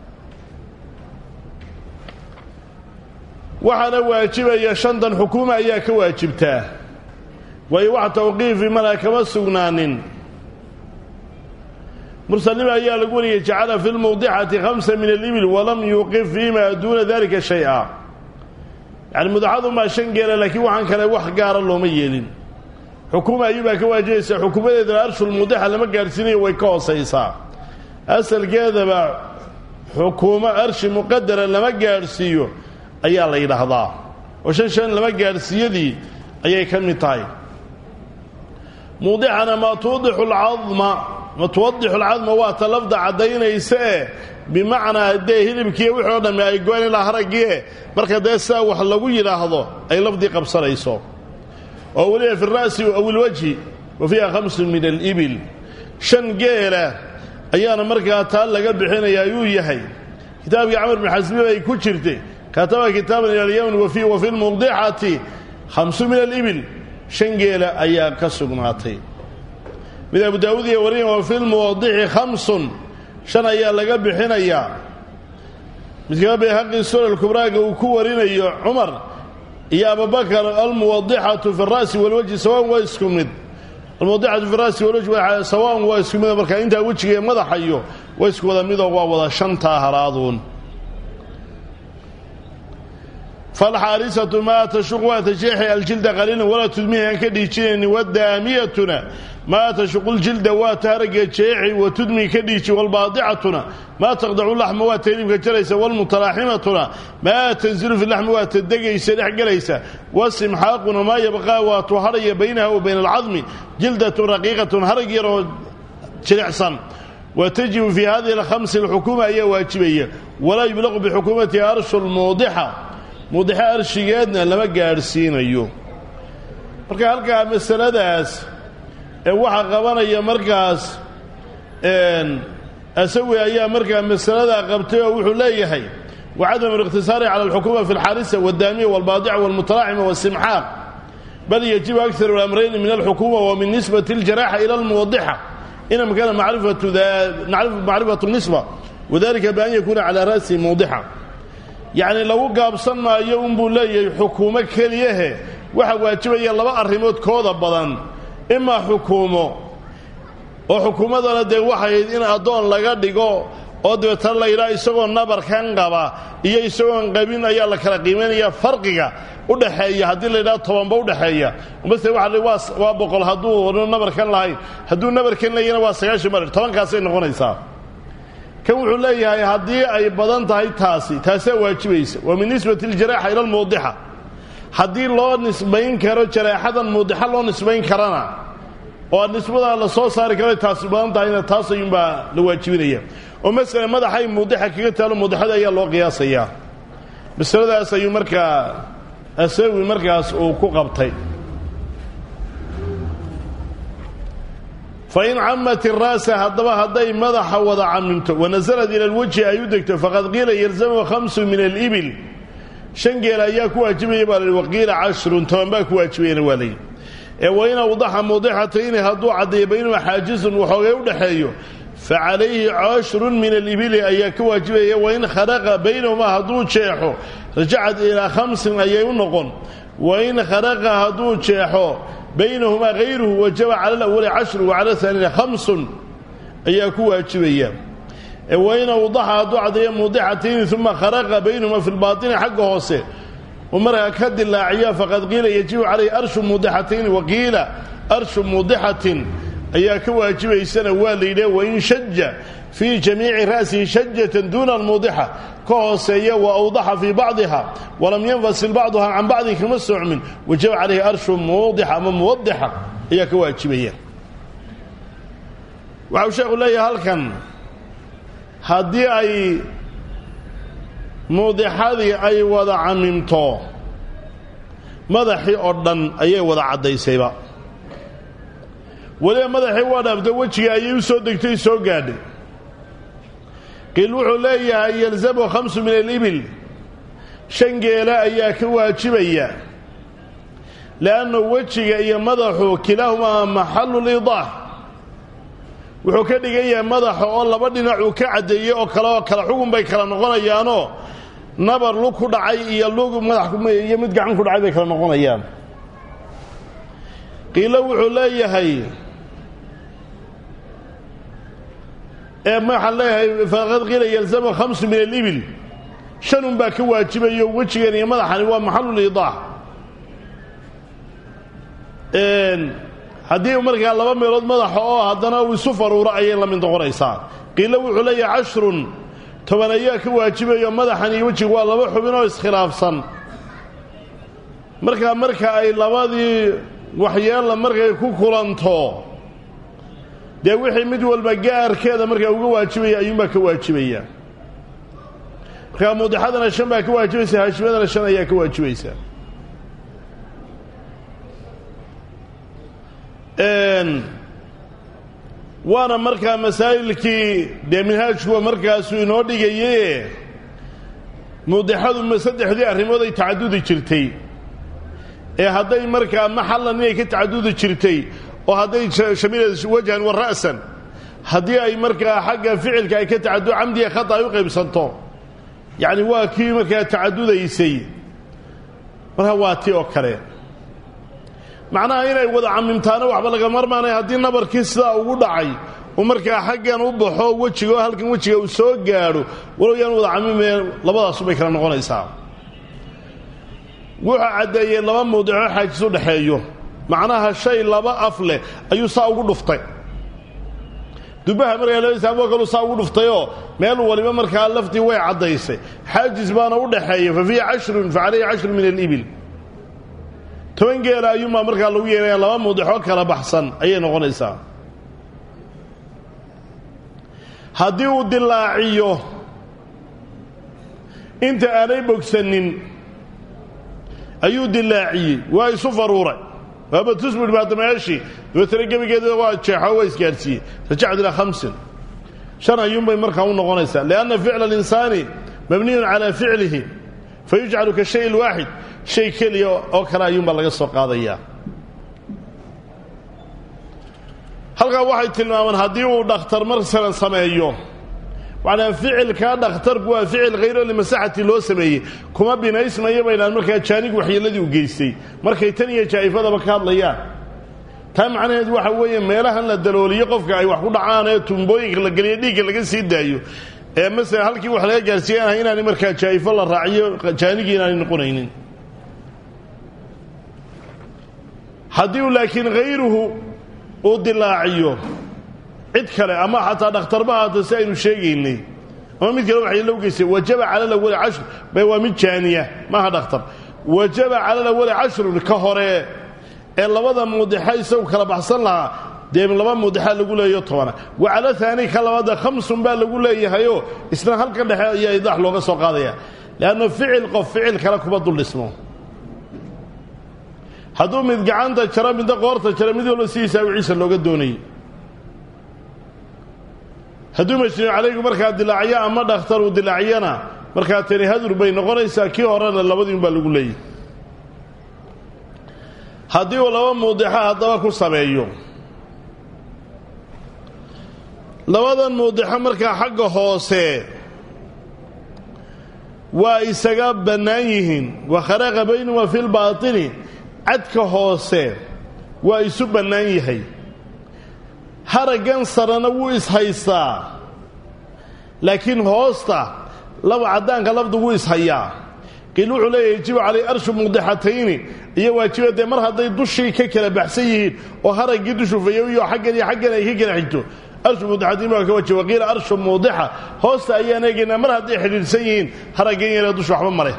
waxaana waajibaya shantan xukuuma ayaa ka waajibtaa waayo wax tawqiifi malaa kama sugnaanin مرسل أيها لقول يجعل في الموضحة خمسة من الإبل ولم يوقف فيما دون ذلك شيئا يعني مدحض ما شنقل لكي وحن كان وحقار الله ميلين حكومة أيوبا كواجيسة حكومة إذا أرشوا الموضحة لما قارسيني ويكوصيسا أسأل كذا حكومة أرش مقدرة لما قارسيو أيها الله يلحظا وشان شان لما قارسيه دي أيها كلمتاي موضحنا ما توضح العظم ما توضح العظم واتلفظ عدين يساء بمعنى ده هلبكي وحونا ما يقوان إلى هرقيه مركا ده يساء وحلقوا يلاحظه أي لفظي قبصر يساء أوليه في الرأس أو الوجه وفيها خمس من الإبل شن قيلة أيانا مركا تعالى قلب حين يايو يحي كتاب عمر بن حزمي يكون شرته كتاب كتابا إلى اليوم وفي وفي الموضحة خمس من الإبل شن قيلة أيها كسقناتي من أبو داود يوريه وفي الموضح خمس شن أيها لقب حين أيها مثل كتاب حق السورة الكبرى وكورين أيها عمر يا أبا بكر الموضحة في الرأس والوجه سواء ويسكمد الموضحة في الرأس والوجه سواء ويسكمد بركة أنت وجهك مضح أيها ويسكمد مضى ووضى شنطة هراضون فالحارسة ما تشق وتشيح الجلد قليلا ولا تدميها كديشين والداميتنا ما تشق الجلد وتهرق شيحي وتدمي كديش والباضعتنا ما تقضع اللحم وتهرب كجليس والمتلاحمتنا ما تنزل في اللحم وتدقيس لحقليس والسمحاقنا ما يبقى وتهري بينها وبين العظم جلدة رقيقة هرق شرعصا وتجب في هذه الخمس الحكومة أي واجبية ولا يبلغ بحكومة أرش الموضحة موضحة أرشيقاتنا لما قارسين أيوه مركا هلقا مسألة داس waxa qabanaya markaas een asawi ayaa markaa mas'alada qabtay oo wuxuu leeyahay وعدم الاقتصار على الحكومة في الحارسة والدامية والباضعة والمتراحمة والسمحاق بل يجب أكثر الأمرين من الحكومة ومن نسبة الجراحة إلى الموضحة إنما كان معرفة نعرف معرفة النسبة وذلك بأن يكون على رأس موضحة يعني لو قابصنا يوم بولي حكومة كليه وحواجب يلا أرموت كوضا بدن إما حكومة وحكومة ذا دي وحيد إن أدون لغا ديغو oo deetan la ilaa isagoo nabar kan qaba iyo isagoo qabin ayaa la kala qiimeynaya farqiga u dhaxeeya hadii la ilaa toban ba u dhaxeeya umase waxa waa boqol haduu nabar kan lahayn haduu nabar kan leeyana waa sagaashan mar toban kaas ay noqonaysaa kan wuxuu leeyahay hadii ay badan tahay taasi taasi waajibaysa wa min nisbati al-jaraha ila al-mudiha hadii loo nisbayn karo jaraahadan mudiha loo nisbayn karana oo nisbada la soo saari karo taasi badan tahay taas ayuu ba la waajibinaya ومثلا مدحي موضحة كي تالو موضحة أيها الله قياسية مثلا سيو مركا أسوي مركز أو كوكبتي فإن عمت الرأس هدبا هدي مدح وضع عممته ونزلت إلى الوجه أيودكته فقد قيل يلزم خمس من الإبل شنقل أياك واجبه بل وقيل عشر تنباك واجبين ولي وإن وضح موضحتين هدو عدي بينما حاجز وحوغي ودحيه فعليه عشر من الإبل أياك واجبه وإن خرق بينهما هدو شيحو رجعت إلى خمس أيام نقن وإن خرق هدو شيحو بينهما غيره وجب على الأول عشر وعلى الثاني خمس أياك واجبه وإن وضح هدو عدي موضحتين ثم خرق بينهما في الباطن حق هوسه ومرأة كد اللاعية فقد قيل يجب عليه أرش موضحتين وقيل أرش موضحة أياك واجبه سنة والليلة وإن شج في جميع رأسه شجة دون الموضحة كوسية وأوضح في بعضها ولم ينفصل بعضها عن بعض كما السعمن وجب عليه أرش موضحة موضحة أياك واجبه وعوشاء الله هل كان هذه أي موضحة أي وضع ممتو ماذا أردن أي وضع عدي سيبا ولا مدحي وانا بدا وجهي ايو سو دغتي سو غادي قيل وحو ليا يلزم خمس من الابل شنجيلا ايا كواجبيا لانه وجهي اي مدحو كلاهما محل الايضاح وحو كدغيا مدحو oo laba dhinac uu ka cadeeyay oo kala kala xugun bay kala noqonayaano nabar lu ku dhacay iyo lugu madax iyo mid gacan ku dhacay bay kala noqonayaan قيل وحو ليahay ما حلها فقد قيل يلزم خمس من الإبل شنو باك واجب يوجه يعني مدحني هو محل الإيضاح إن هدي مركا لبا ميلود مدحه oo hadana uu sufar u raacay la mid qoraysa qiilo wuxuu leeyahay cashrun toban ayaa ka waajibayo madaxan iyo wajiga waa laba xubin oo iskhilaafsan marka marka ay labadii waxyeelo markay ku kulanto de wixii mid walba gaarkeeda marka uga waajibay ayuuma ka waajibaya marka mudahadana shan baa ka waajibaysa haashimada shan ayaa ka waajibaysa een waana marka masaa'ilkii de minhaajku markaas uu inoo dhigayay mudahadu ma saddexdii arrimood ay tacadudi jirtay ee haday marka maxallan ay ka tacadudi jirtay oo haday shamilad wajhan wa ra'san hadii ay marka xagga ficilka ay ka tacadud amdi khata ay u qaybsanto yaani waa kii marka tacadudaysay marka waa tii oo kale macnaha inay wada camimtaana waxba laga marmaanay hadii nabarkii sida ugu dhacay oo marka xaggan u baxo wajiga halkan wajiga uu soo gaaro walow yaan wada camimeen labadaas bay kala noqonaysaa waxa cadeeyay laba mawduuc xaajis u dhaxeeyo macnaha shay laba af leh ayuu saa ugu dhuftay dubaha markaa la isaabo kale saa ugu dhuftayo meel waliba markaa laftii way cadeysay xaajis baana u dhaxeeyo fa fi ashrun fa alayhi ashr min al-ibil toban geela ayuu ma markaa lagu yeeray laba mawduuc kala baxsan ayay noqonaysaa hadii uu dilaaciyo inta aanay bogsanin ayuu dilaaciyay waa isu faruuray baba tusbir baad maashi watra gabigeeda waa jeexo waa isgaarsiye rajacad ila khamsin shan ayuu bay markaa u noqonaysaa laana ficl al-insani mabni ala ficlihi fayuj'alu ka shay al-wahid shay kaliya oo kala ayuu ba laga soo qaadaya halka waxay tilmaamaan hadii uu dhakhtar marsan sameeyo وعلى فعل كان اخترق وفعل غيره لمساحه لو سميه كما بينيسميه بينان marka jaanigu waxyeeladii u geystay markay tan iyo jaayfada ba ka hadlayaan tan macnaheedu waxa weeye meelahan la dalooliyo qofka ay wax ku dhacaan ee tumbooyinka la galiyo dhiig laga sii daayo ee mesela halkii wax laga gaarsiiyay inaan marka jaayfo la raaciyo jaanigi inaan noqonaynin hadii laakiin غيره oo dilaaciyo cid kale ama hatta dhakhtar ba hada saynu sheegaynay ama mid kale waxay loo geysay wajaba ala lawal ashr bay waa mid jaaniya ma ha dhakhtar wajaba ala lawal ashr ka hore ee labada mudaxay soo kala baxsan laha deem laba mudaxa lagu leeyo toban wa ala thani ka labada khamsun ba lagu leeyahayo isna halka dhexe ayaa idax looga soo qaadaya laana ficil qof ficil kala kuba dul dhismo haduu mid gacanta jara mid qoorta jara mid wala siisa wiisa looga doonay haduu mashiin calaygu marka dilaaciya ama dhakhtar uu dilaaciyana marka tani hadur bay noqonaysaa kii hore labadii baa lagu leeyahay hadii uu laba mudaxa hadaba ku sameeyo labadan mudaxa marka xagga hoose waa isaga banaan yihiin wa kharaqa bayna wa fil baatini adka hoose waa isu banaan yahay haragan sarana wuu is haystaa laakiin hoosta laba cadaanka lafdu wuu is hayaa qiil wuxuu leeyahay jiba calay arshu mudahatayn iyo waajibade mar haday dushii ka kala baxsan yihiin oo haragii dushufayo iyo xaggan iyo xaggan ay ka kala xigto arshu mudahatayn waa ka wajiba qiil arshu mudaha hoosta ayaan eegina mar haday xiriirsan yihiin haraggan iyo dushu waxba mare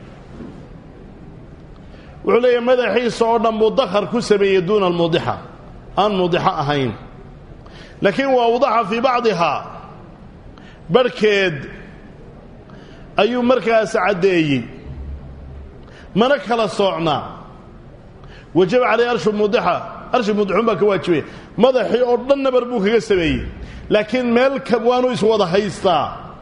wuxuu leeyahay madaxiisa oo dhan mudakhar ku sameeyay duuna al-mudaha aan mudaha ahayn لكن ووضعها في بعضها بركد أي مركز عدي منك على الصعنا وجب عليه أرش مدحة أرش مدحون بكواجبه مدحي أردنا بربوك يسوي لكن ميل كبوانو يسوى هيستا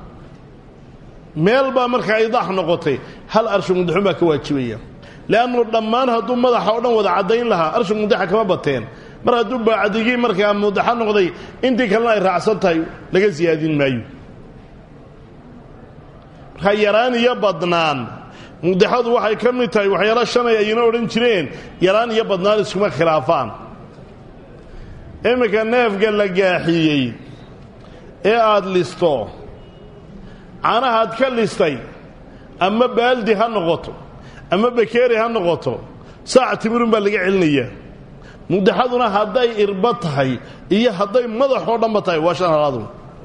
ميل با مركز يضح نقطي هل أرش مدحون بكواجبه لأنه ضمان هدو مدحة أردنا وضع عدين لها أرش مدحة كما بطين mar haduu baadigi markaa mudaxa noqday intii kale ay raacsan tahay laga siyaadin maayo khayaraan iyo badnaan mudaxadu waxay ka mid tahay waxyaalo shanay ayna oran jireen yaraan iyo badnaan isku khilaafaan imika neefga la gaaxiyay ee aad listo caanahaad ka listay ama baaldi ha noqoto ama bakeeri ha noqoto saac timirun baa laga celinayaa muddaxaduna hadday irba tahay iyo hadday madaxoo dhanba tahay waa shan halaadun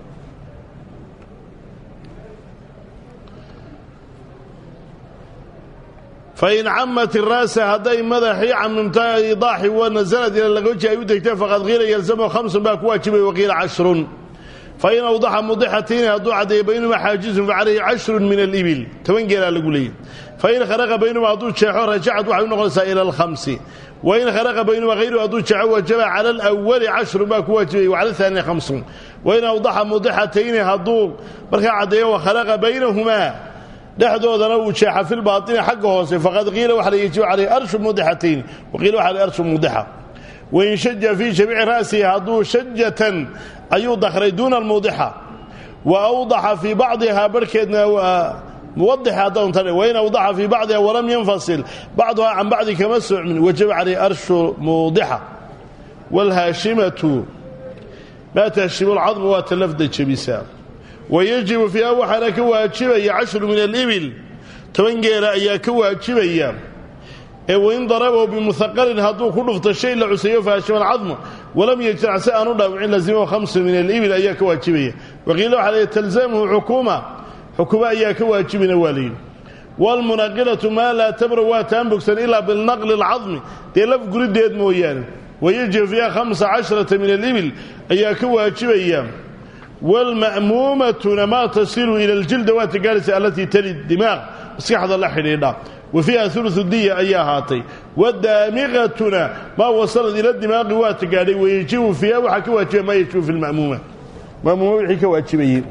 فإن عمت الرأس هدي مدحي عممت إيضاحي ونزلت إلى اللغوجة أيودك فقد غير يلزمه خمس باكواجب وغير عشر فإن أوضح مضحتين أضوع دي بينما حاجز فعليه عشر من الإبل توين قيل لقولي فإن خرق بينما أضوع شاحو رجعت وحي نغلس إلى الخمس وإن خرق بينما غيره أضوع شاحو وجبع على الأول عشر باكواجب وعلى الثاني خمس وإن أوضح مضحتين أضوع بركع دي وخرق بينهما dhexdoodana uu jeexa fil baatin xagga hoose faqad qiila waxa la yeejiyo calay arsh mudahatayn waqiila waxa la arsh mudaha wa in shajja fi jami'i ra'si hadu shajjatan ayu dakhray duna al mudaha wa awdaha fi ba'daha barkeedna wa muwaddah hadan tan wa in awdaha fi ba'daha wa lam yanfasil ba'daha an ba'd kama su'min wajib alay arsh mudaha wal hashimatu ma tashbu al 'azm wa talafda jabisa ويجب في أول حركة واجبية عشر من الإبل تونجيل أياك واجبية وإن ضربه بمثقل هدو كله في الشيء لعسيه فهشم العظم ولم يجتع سأنه وإن لزمه خمس من الإبل أياك واجبية وقيلوا عليه تلزمه حكومة حكومة أياك واجب نوالين والمنقلة ما لا تبروا تنبكسا إلا بالنقل العظم تلف قرد يد مويان ويجب فيها خمس عشرة من الإبل أياك واجبية والمأمومة ما تصل إلى الجلد والتجالسة التي تلي الدماغ صحة الله حرينا وفيها ثلث الدية أيهاتي والدامغة ما وصلت إلى الدماغ والتجالي ويجيب فيها وحكوة ما يجيب في المأمومة مأمومة حكوة شبيه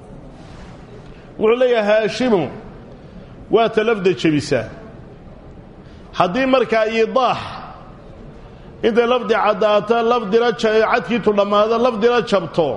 وعليها هاشم وتلفد شبسة حدي مركا إيضاح إذا لفظ عداتا لفظ رجع عدكي لما هذا لفظ رجبته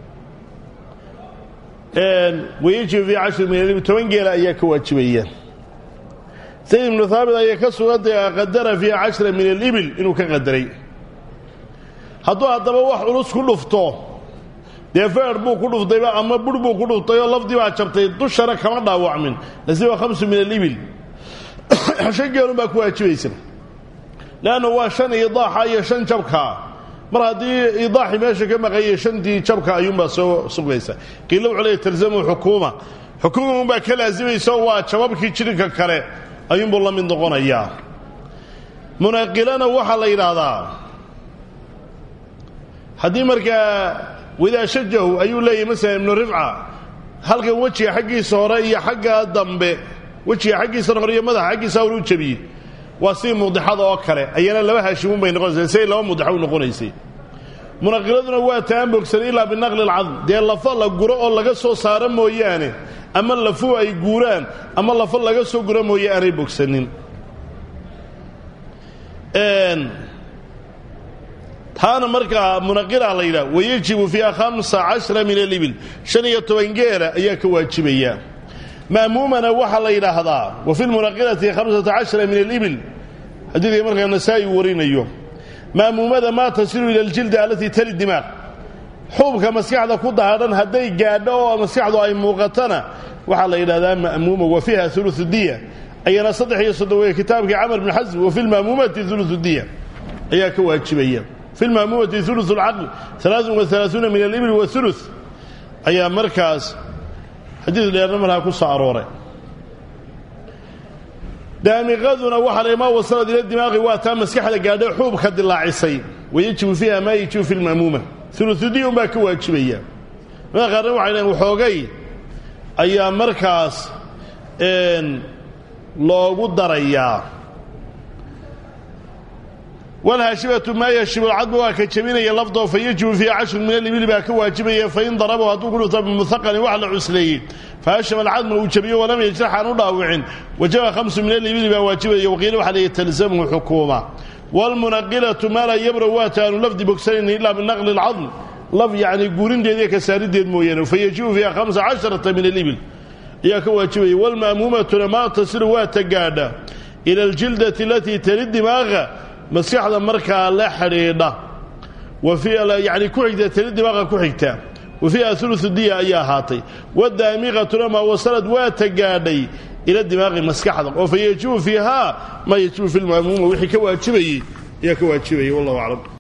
ويجب في عشر من الإبل توينجيل أياك واجبية سيد بن ثابت أياك سواد قدر في عشر من الإبل إنه كقدري هذا هذا بوح علوس كله فطو دفار بو كله فطو أما بر بو كله فطو لفظ واجبتي تشارك كما ضاوع من لازم خمس من الإبل عشان قالوا باك واجبية لأنه هو شن إيضاح يشن شبكة mar haddii idaaxi meesha ka maqayay shantii jabka ayuunbaa soo sugaysa qiilo culay talzamu xukuuma xukuuma baa ka laazimaysa waa jababkii jirinka kale ayuunbuu la mid noqonayaa munaqilana waxa la yiraahdaa haddii markaa wada shajahu ayuu leeyahay mesela ibn rifca halkan wajiga xaggiisa hore iyo xagga dambe wajiga xaggiisa hore iyo madaxa xaggiisa hore u jabiyay واسي مودحada oo kale ayana laba haashimun bay noqonaysaa say laba mudaxu noqonaysay munaqiladuna waa taan bogsan ila binaql al-'azm de lafa la guro oo laga soo saaro mooyaane ama lafu ay guuraan ama lafa laga soo guro mooyaane bogsanin een taana marka munaqila la yiraahdo wajibu fiha khamsa ashara min al-ibil shan iyo toban geera ayaa ka waajibaya مأمومنا وحل إلى هذا وفي المنقلة خمسة عشر من الإبل حديث يمرق النسائي ورين أيوه مأمومة ما تصل إلى الجلد التي تلي الدماغ حبك مسيحة كودها هذا هدي قادوا مسيحة أي موقتنا وحل إلى هذا مأمومة وفيها ثلث الدية أي نصدح يصدوه كتابك عمر بن حزم وفي المأمومة ثلث الدية أي كواجبية في المأمومة ثلث العقل ثلاث وثلاثون من الإبل وثلث أي مركز حديث اللي أرنمها كسا عروري دامغذنا وحل ما وصلت إلى الدماغ واتام مسكحة قادة حوب خد الله عيسي ويجب فيها ما يجب في المأمومة ثلث ديهم باكوا واجبية ما غيروا عنا وحوقي أيام مركز إن لو دريا والهاشمة ما يشبه العظم وكتشمين يلفظه فيجب في عشر من الإبل باكوا واجبية فإن ضربه هدوكله طب مثقل وعلى عسلي فهشم العظم وجبيه ولم يجرح عن ضاوع وجب خمس من الإبل واجبية وقيل وحليه تلزمه حكومة والمنقلة ما لا يبرو واتان لفظ بكسرين إلا بالنقل العظم لفظ يعني يقولون دي كسارد دي موينه فيجب فيها خمس عشرة من الإبل ياكوا واجبية والمأمومة ما تصل واتقادا إلى الجلدة التي تلد دماغها مسيحة مركا لا حريضة وفي يعني كحكتة تلد دماغها كحكتة وفيها ثلث الدية أيها هاتي والدامغة لما وصلت واتقادي إلى الدماغ مسكحة وفيجو فيها ما يجو في المأموم ويحي كواتشبي يا كواتشبي والله أعلم.